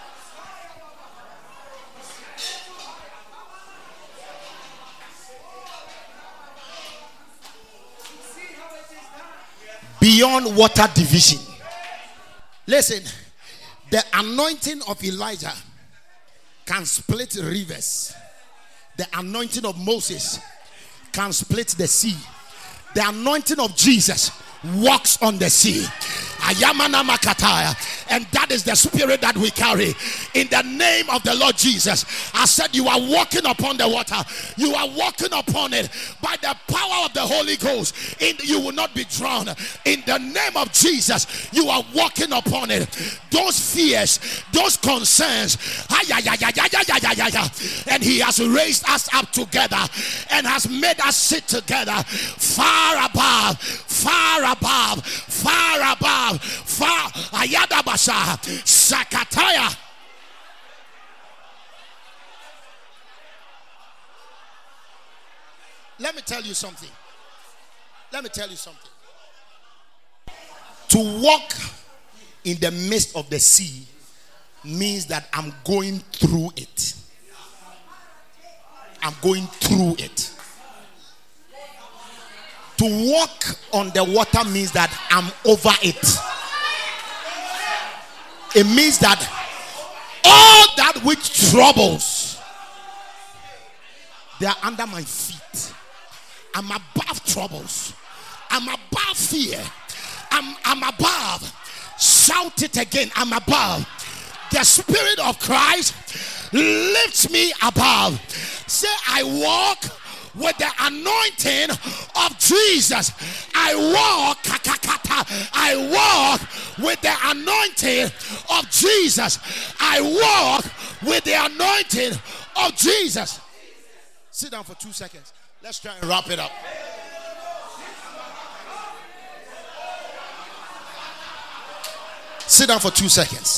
Beyond water division. Listen, the anointing of Elijah can split rivers. The anointing of Moses can split the sea. The anointing of Jesus walks on the sea. Ayamana makataya. And that is the spirit that we carry. In the name of the Lord Jesus, I said you are walking upon the water. You are walking upon it by the power of the Holy Ghost. In, you will not be drowned. In the name of Jesus, you are walking upon it. Those fears, those concerns, and he has raised us up together and has made us sit together far above, far above, far above, far ayadabasha sakataya. Let me tell you something. Let me tell you something. To walk in the midst of the sea means that I'm going through it. I'm going through it. To walk on the water means that I'm over it. It means that all that which troubles, they are under my feet. I'm above troubles. I'm above fear. I'm, I'm above. Shout it again. I'm above. The Spirit of Christ lifts me above. Say, I walk with the anointing of Jesus. I walk, I walk with the anointing of Jesus. I walk with the anointing of Jesus. Sit down for two seconds. Let's try and wrap it up. Sit down for two seconds.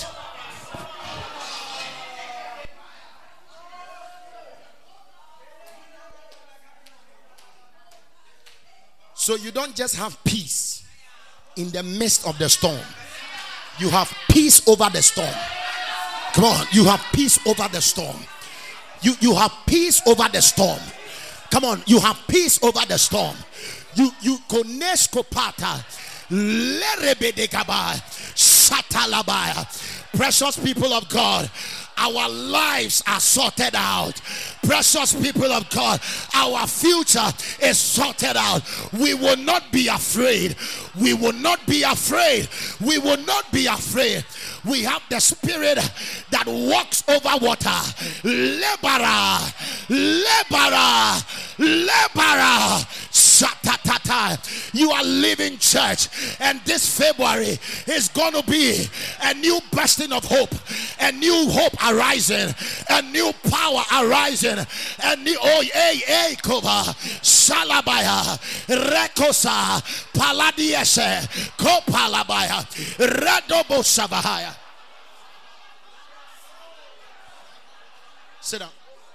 So you don't just have peace in the midst of the storm. You have peace over the storm. Come on, you have peace over the storm. You, you have peace over the storm. Come on, you have peace over the storm. You you koneskopata lerebedekaba satalabaya. Precious people of God, our lives are sorted out. Precious people of God, our future is sorted out. We will not be afraid. We will not be afraid. We will not be afraid. We have the Spirit that walks over water. Lebara, lebara, lebara. Shatatata. You are living church, and this February is going to be a new bursting of hope, a new hope arising, a new power arising, a new oh hey hey kova salabaya rekosa paladiese kopalabaya radobo sabahaya. Sit down.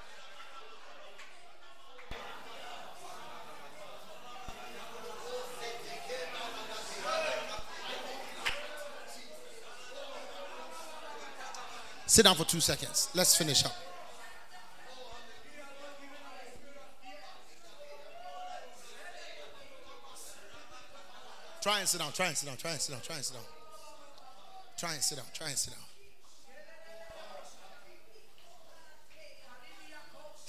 Sit down for two seconds. Let's finish up. Try and sit down. Try and sit down. Try and sit down. Try and sit down. Try and sit down. Try and sit down.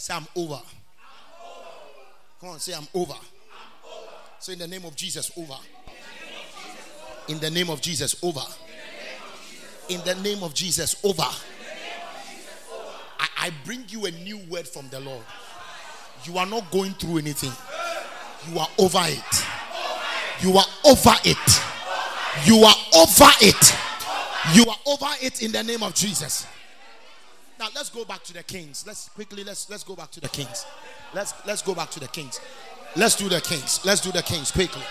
Say, I'm over. Come on, say, I'm over. So in the name of Jesus, over. In the name of Jesus, over. In the name of Jesus, over. I, I bring you a new word from the Lord. You are not going through anything. You are over it. You are over it. You are over it. You are over it in the name of Jesus. Now let's go back to the kings. Let's quickly let's let's go back to the kings. Let's let's go back to the kings. Let's do the kings. Let's do the kings quickly.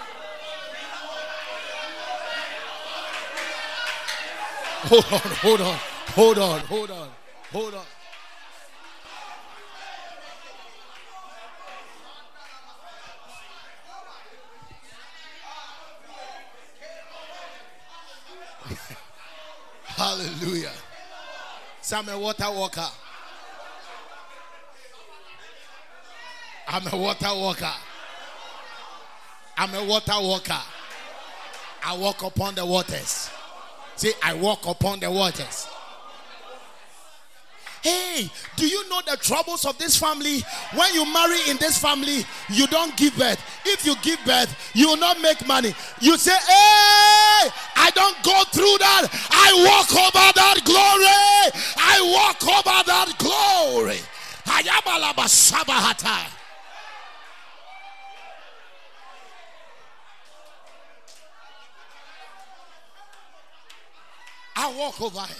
Hold on, hold on, hold on, hold on, hold on. Hallelujah. So I'm a water walker. I'm a water walker. I'm a water walker. I walk upon the waters. See, I walk upon the waters. Hey, do you know the troubles of this family? When you marry in this family, you don't give birth. If you give birth, you will not make money. You say, hey, I don't go through that. I walk over that glory. I walk over that glory. I walk over it.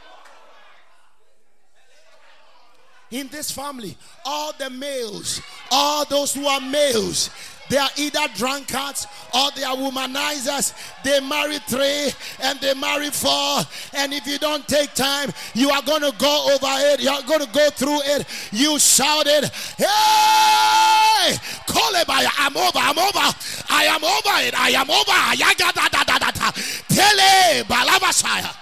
In this family, all the males, all those who are males, they are either drunkards or they are womanizers. They marry three and they marry four. And if you don't take time, you are going to go over it. You are going to go through it. You shouted, hey! Kolebaya, I'm over, I'm over. I am over it. I am over. Tele balabashaya.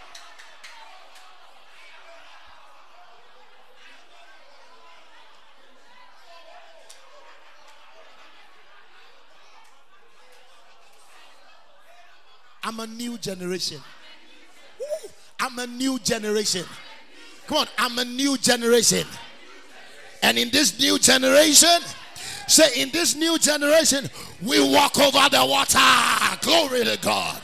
I'm a new generation. I'm a new generation. Come on, I'm a new generation. And in this new generation, say in this new generation, we walk over the water. Glory to God.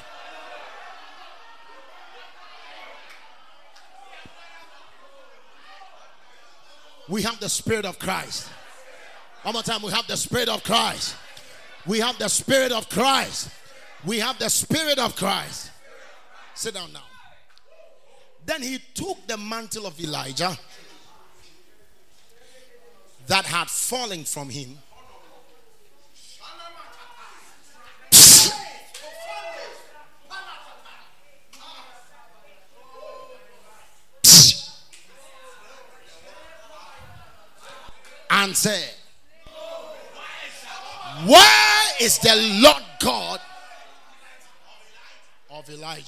We have the Spirit of Christ. One more time, we have the Spirit of Christ. We have the Spirit of Christ. We have the Spirit of Christ. Sit down now. Then he took the mantle of Elijah that had fallen from him. And said, where is the Lord God of Elijah?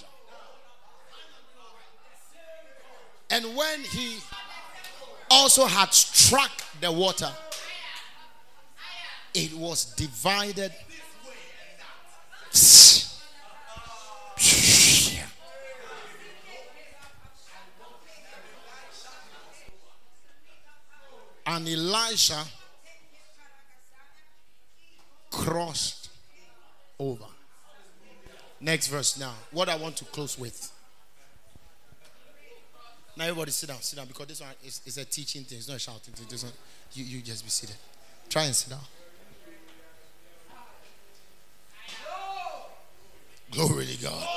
And when he also had struck the water, it was divided. And Elisha crossed over. Next verse now. What I want to close with. Now everybody sit down, sit down, because this one is, is a teaching thing. It's not a shouting thing. This one, you, you just be seated. Try and sit down. Glory to God.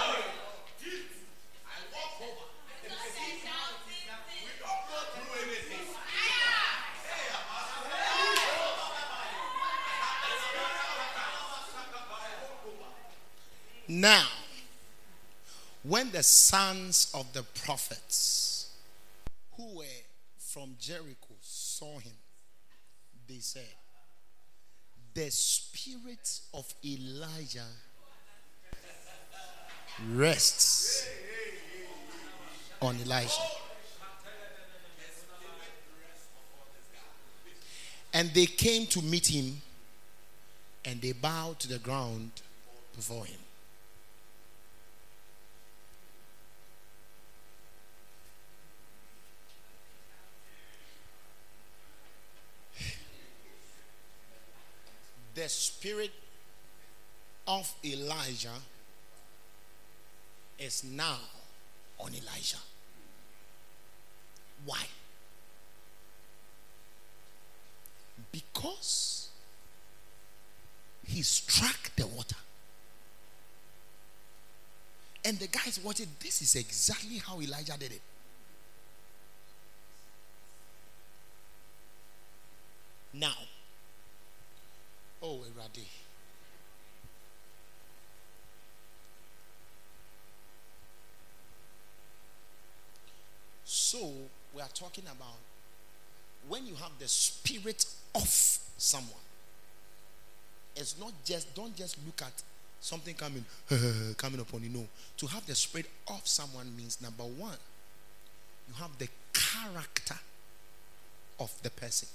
Now, when the sons of the prophets who were from Jericho saw him, they said, the spirit of Elijah rests on Elisha. And they came to meet him, and they bowed to the ground before him. the spirit of Elijah is now on Elijah. Why? Because he struck the water. And the guys watching, this is exactly how Elijah did it. Now, oh, Eradi. So, we are talking about when you have the spirit of someone. It's not just, don't just look at something coming, coming upon you. No. To have the spirit of someone means, number one, you have the character of the person.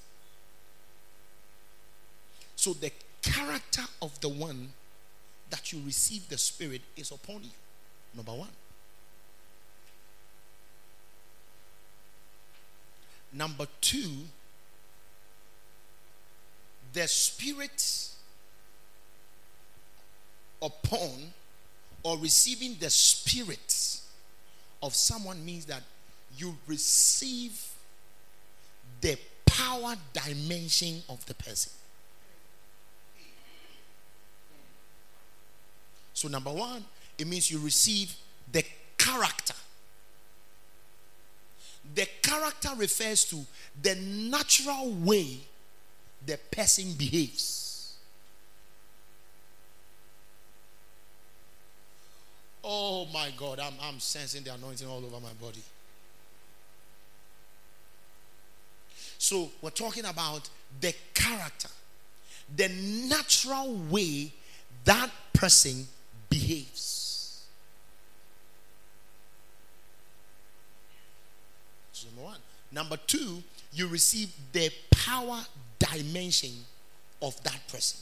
So the character of the one that you receive the spirit is upon you. Number one. Number two, the spirit upon or receiving the spirit of someone means that you receive the power dimension of the person. So number one, it means you receive the character. The character refers to the natural way the person behaves. Oh my God, I'm, I'm sensing the anointing all over my body. So we're talking about the character, the natural way that person behaves. So number one. Number two, you receive the power dimension of that person.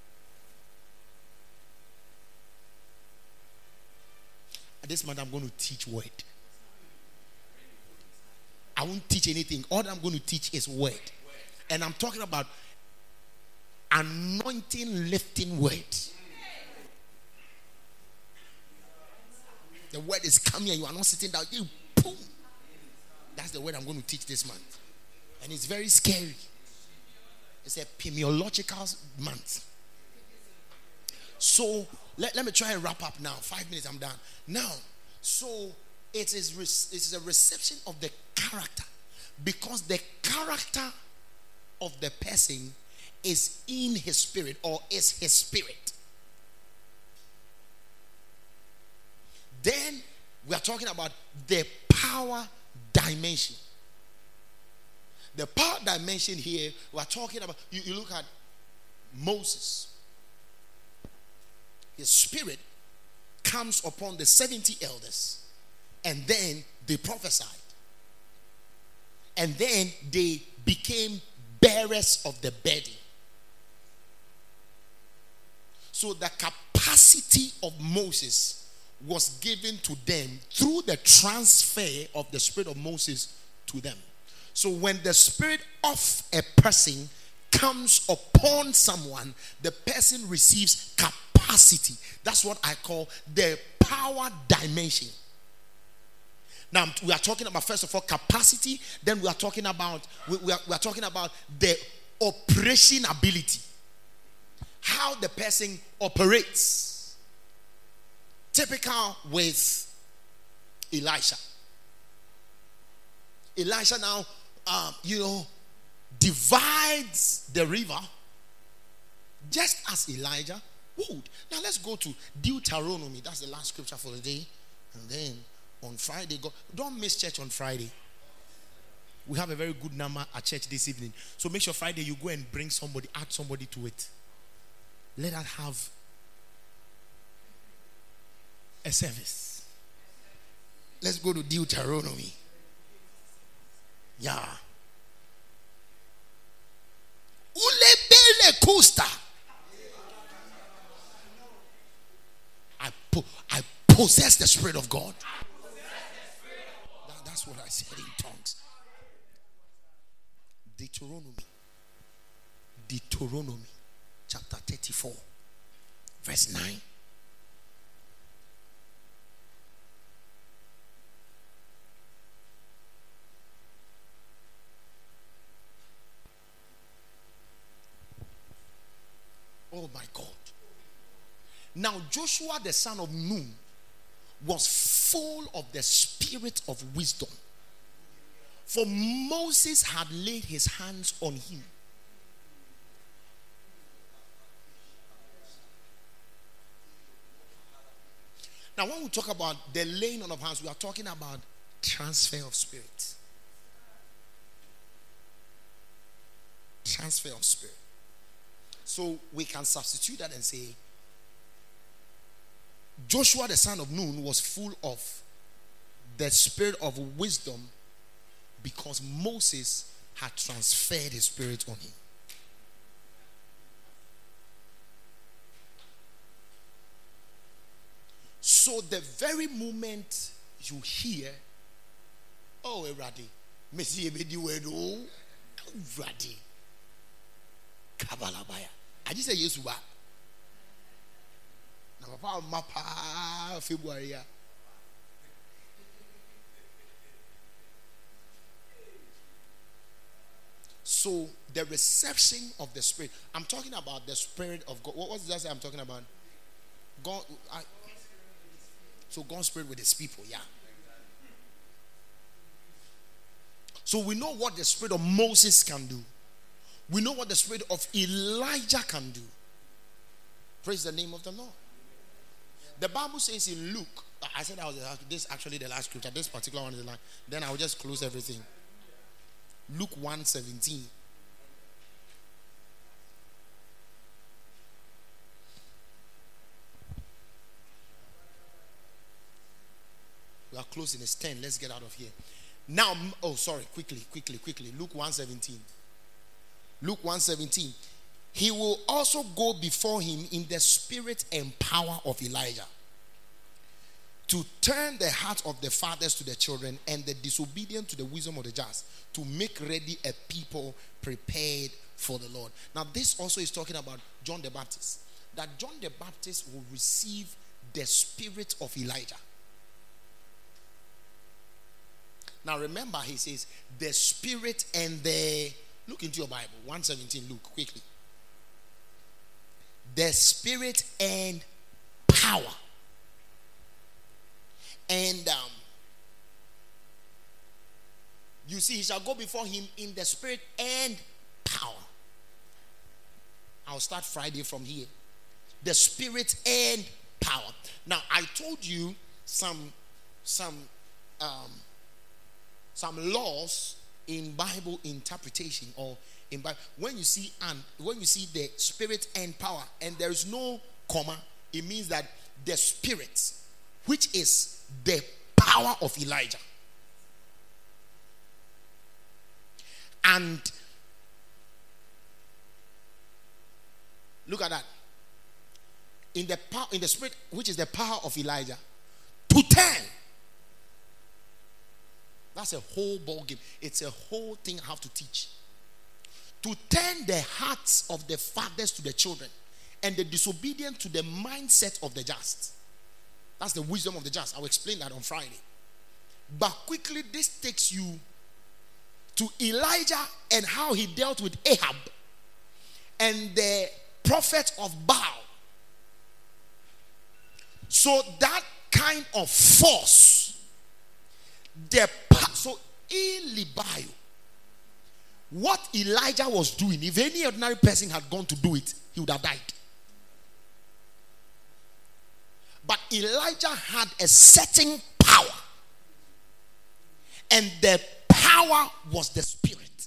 This month I'm going to teach word. I won't teach anything. All I'm going to teach is word. And I'm talking about anointing lifting word. The word is coming and you are not sitting down. You boom. That's the word I'm going to teach this month. And it's very scary. It's a pimiological month. So let, let me try and wrap up now. Five minutes, I'm done. Now, so it is, it is a reception of the character. Because the character of the person is in his spirit or is his spirit. Then we are talking about the power dimension. The power dimension here, we are talking about, you, you look at Moses. His spirit comes upon the seventy elders, and then they prophesied. And then they became bearers of the burden. So the capacity of Moses was given to them through the transfer of the spirit of Moses to them. So when the spirit of a person comes upon someone, the person receives capacity. That's what I call the power dimension. Now we are talking about, first of all, capacity. Then we are talking about we, we, are, we are talking about the operation ability. How the person operates. Typical with Elisha. Elisha now, um, you know, divides the river just as Elijah would. Now let's go to Deuteronomy. That's the last scripture for the day. And then on Friday, go, don't miss church on Friday. We have a very good number at church this evening. So make sure Friday you go and bring somebody, add somebody to it. Let us have a service. Let's go to Deuteronomy. Yeah. Ulebele Costa. I po- I possess the Spirit of God. That, that's what I said in tongues. Deuteronomy. Deuteronomy chapter thirty-four, verse nine. Oh my God. Now Joshua the son of Nun was full of the spirit of wisdom, for Moses had laid his hands on him. Now when we talk about the laying on of hands, we are talking about transfer of spirit. Transfer of spirit. So we can substitute that and say Joshua the son of Nun was full of the spirit of wisdom because Moses had transferred his spirit on him. So the very moment you hear, oh, Eradi, Messi Ebedi Wedo, Eradi, Kabalabaya. I just say yes, what? Now, Papa, Mapa, February. So the reception of the Spirit. I'm talking about the Spirit of God. What was that I'm talking about? God. I, so God's Spirit with His people. Yeah. So we know what the Spirit of Moses can do. We know what the Spirit of Elijah can do. Praise the name of the Lord. The Bible says in Luke, I said that was the, this actually the last scripture. This particular one is the last. Then I will just close everything. Luke one seventeen. We are closing. It's ten. Let's get out of here. Now, oh, sorry. Quickly, quickly, quickly. Luke one seventeen. Luke one seventeen. He will also go before him in the spirit and power of Elijah, to turn the heart of the fathers to the children and the disobedient to the wisdom of the just, to make ready a people prepared for the Lord. Now, this also is talking about John the Baptist. That John the Baptist will receive the spirit of Elijah. Now, remember, he says, the spirit and the... Look into your Bible. one seventeen, Luke, quickly. The spirit and power. And um, you see, he shall go before him in the spirit and power. I'll start Friday from here. The spirit and power. Now, I told you some some um, some laws in Bible interpretation, or in Bible. When you see and when you see the spirit and power, and there is no comma, it means that the spirit, which is the power of Elijah, and look at that, in the power, in the spirit, which is the power of Elijah, to turn. That's a whole ball game. It's a whole thing I have to teach. To turn the hearts of the fathers to the children, and the disobedient to the mindset of the just. That's the wisdom of the just. I'll explain that on Friday. But quickly, this takes you to Elijah and how he dealt with Ahab and the prophet of Baal. So that kind of force, the so Elibayo, what Elijah was doing, if any ordinary person had gone to do it, he would have died. But Elijah had a certain power, and the power was the spirit.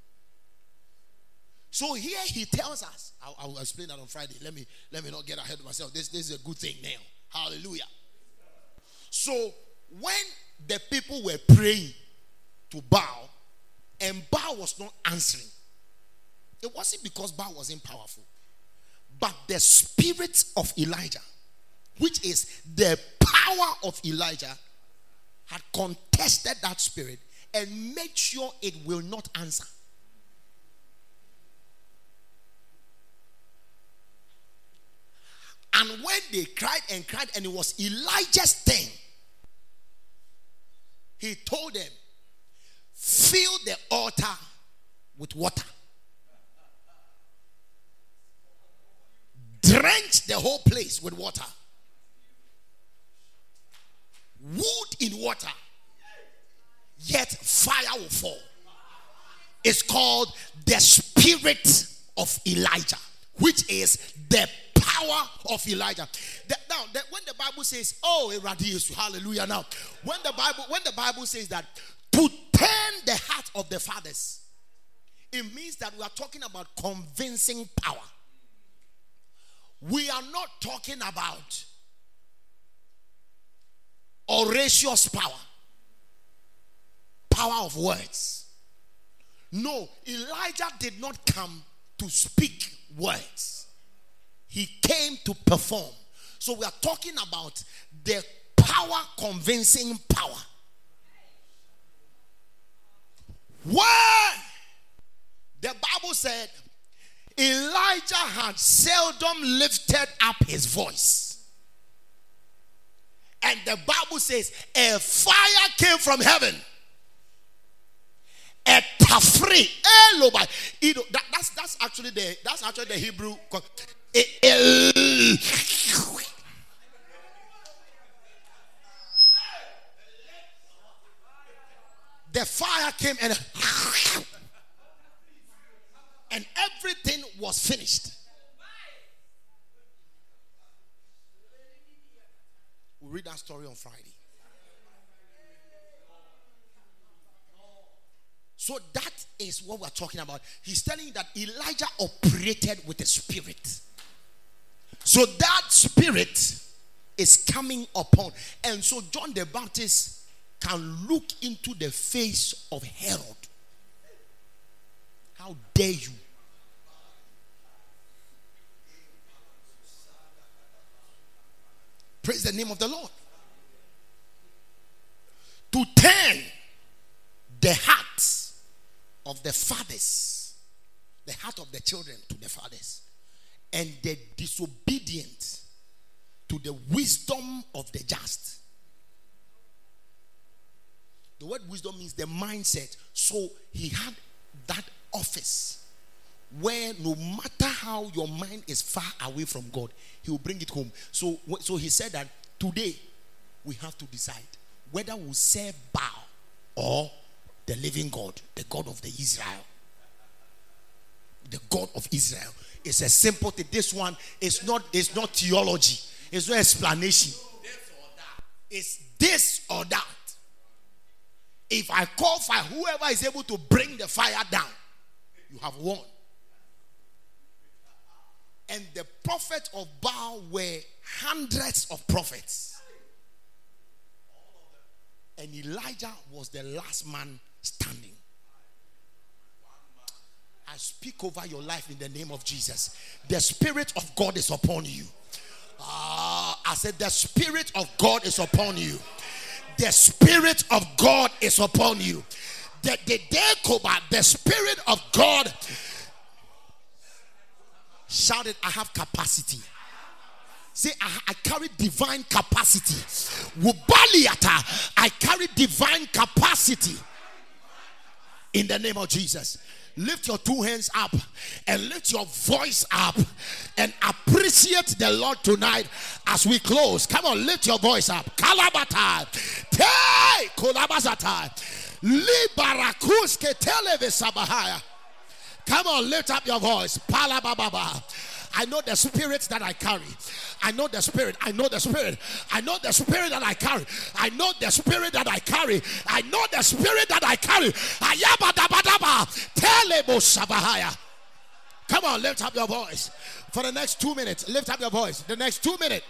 So here he tells us, I'll, I'll explain that on Friday. Let me let me not get ahead of myself. This, this is a good thing now. Hallelujah. So when the people were praying to Baal, and Baal was not answering, it wasn't because Baal wasn't powerful, but the spirit of Elijah, which is the power of Elijah, had contested that spirit and made sure it will not answer. And when they cried and cried, and it was Elijah's thing, he told them, fill the altar with water. Drench the whole place with water. Wood in water, yet fire will fall. It's called the spirit of Elijah, which is the power of Elijah. The, now, the, when the Bible says, "Oh, irradiation, hallelujah!" Now, when the Bible when the Bible says that to turn the heart of the fathers, it means that we are talking about convincing power. We are not talking about oraceous power, power of words. No, Elijah did not come to speak words. He came to perform. So we are talking about the power, convincing power. Where the Bible said Elijah had seldom lifted up his voice. And the Bible says a fire came from heaven. A tafri. That, that's, that's actually the that's actually the Hebrew. The fire came and and everything was finished. We'll read that story on Friday. So that is what we're talking about. He's telling you that Elijah operated with a spirit. So that spirit is coming upon. And so John the Baptist can look into the face of Herod. How dare you? Praise the name of the Lord. To turn the hearts of the fathers, the heart of the children to the fathers, and the disobedient to the wisdom of the just. The word wisdom means the mindset. So he had that office where no matter how your mind is far away from God, he will bring it home. So, so he said that today we have to decide whether we'll serve Baal or the living God, the God of the Israel. The God of Israel. It's a simple thing. This one is not, it's not theology. It's no explanation. It's this or that. If I call fire, whoever is able to bring the fire down, you have won. And the prophets of Baal were hundreds of prophets. And Elijah was the last man standing. I speak over your life in the name of Jesus. The Spirit of God is upon you. Uh, I said the Spirit of God is upon you. The Spirit of God is upon you. The, the, the, the Spirit of God. Shout it, I have capacity. Say, I, I carry divine capacity. Wubaliata, I carry divine capacity. In the name of Jesus. Lift your two hands up and lift your voice up and appreciate the Lord tonight as we close. Come on, lift your voice up. Kalabata. Te kolabazata. Libarakuske televesabahaya. Come on, lift up your voice. Palabababa. I know the spirit that I carry. I know the spirit. I know the spirit. I know the spirit that I carry. I know the spirit that I carry. I know the spirit that I carry. Ayabadabadaba. Telebo sabahaya. Come on, lift up your voice. For the next two minutes, lift up your voice. The next two minutes.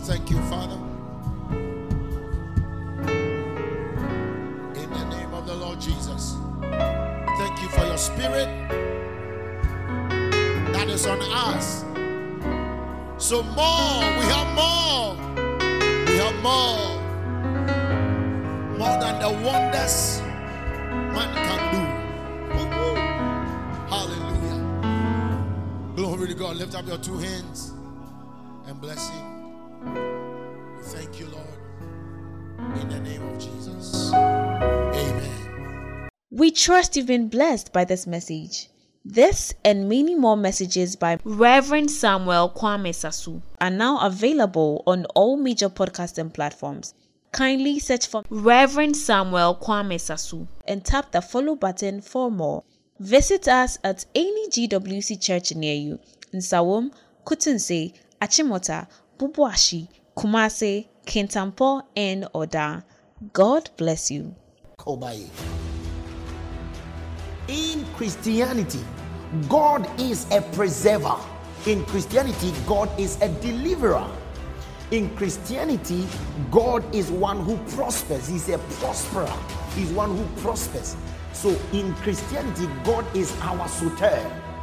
Thank you, Father. In the name of the Lord Jesus. Thank you for your spirit that is on us. So more, we have more. We have more. More than the wonders man can do. Woo-hoo. Hallelujah. Glory to God. Lift up your two hands and bless him. We thank you, Lord. In the name of Jesus. Amen. We trust you've been blessed by this message. This and many more messages by Reverend Samuel Kwame Sasu are now available on all major podcasting platforms. Kindly search for Reverend Samuel Kwame Sasu and tap the follow button for more. Visit us at any G W C church near you in Sawum, Kutunse, Achimota, Bubuashi, Kumase, Kintampo, and Oda. God bless you. Kobai. In Christianity, God is a preserver. In Christianity, God is a deliverer. In Christianity, God is one who prospers. He's a prosperer. He's one who prospers. So in Christianity, God is our soter.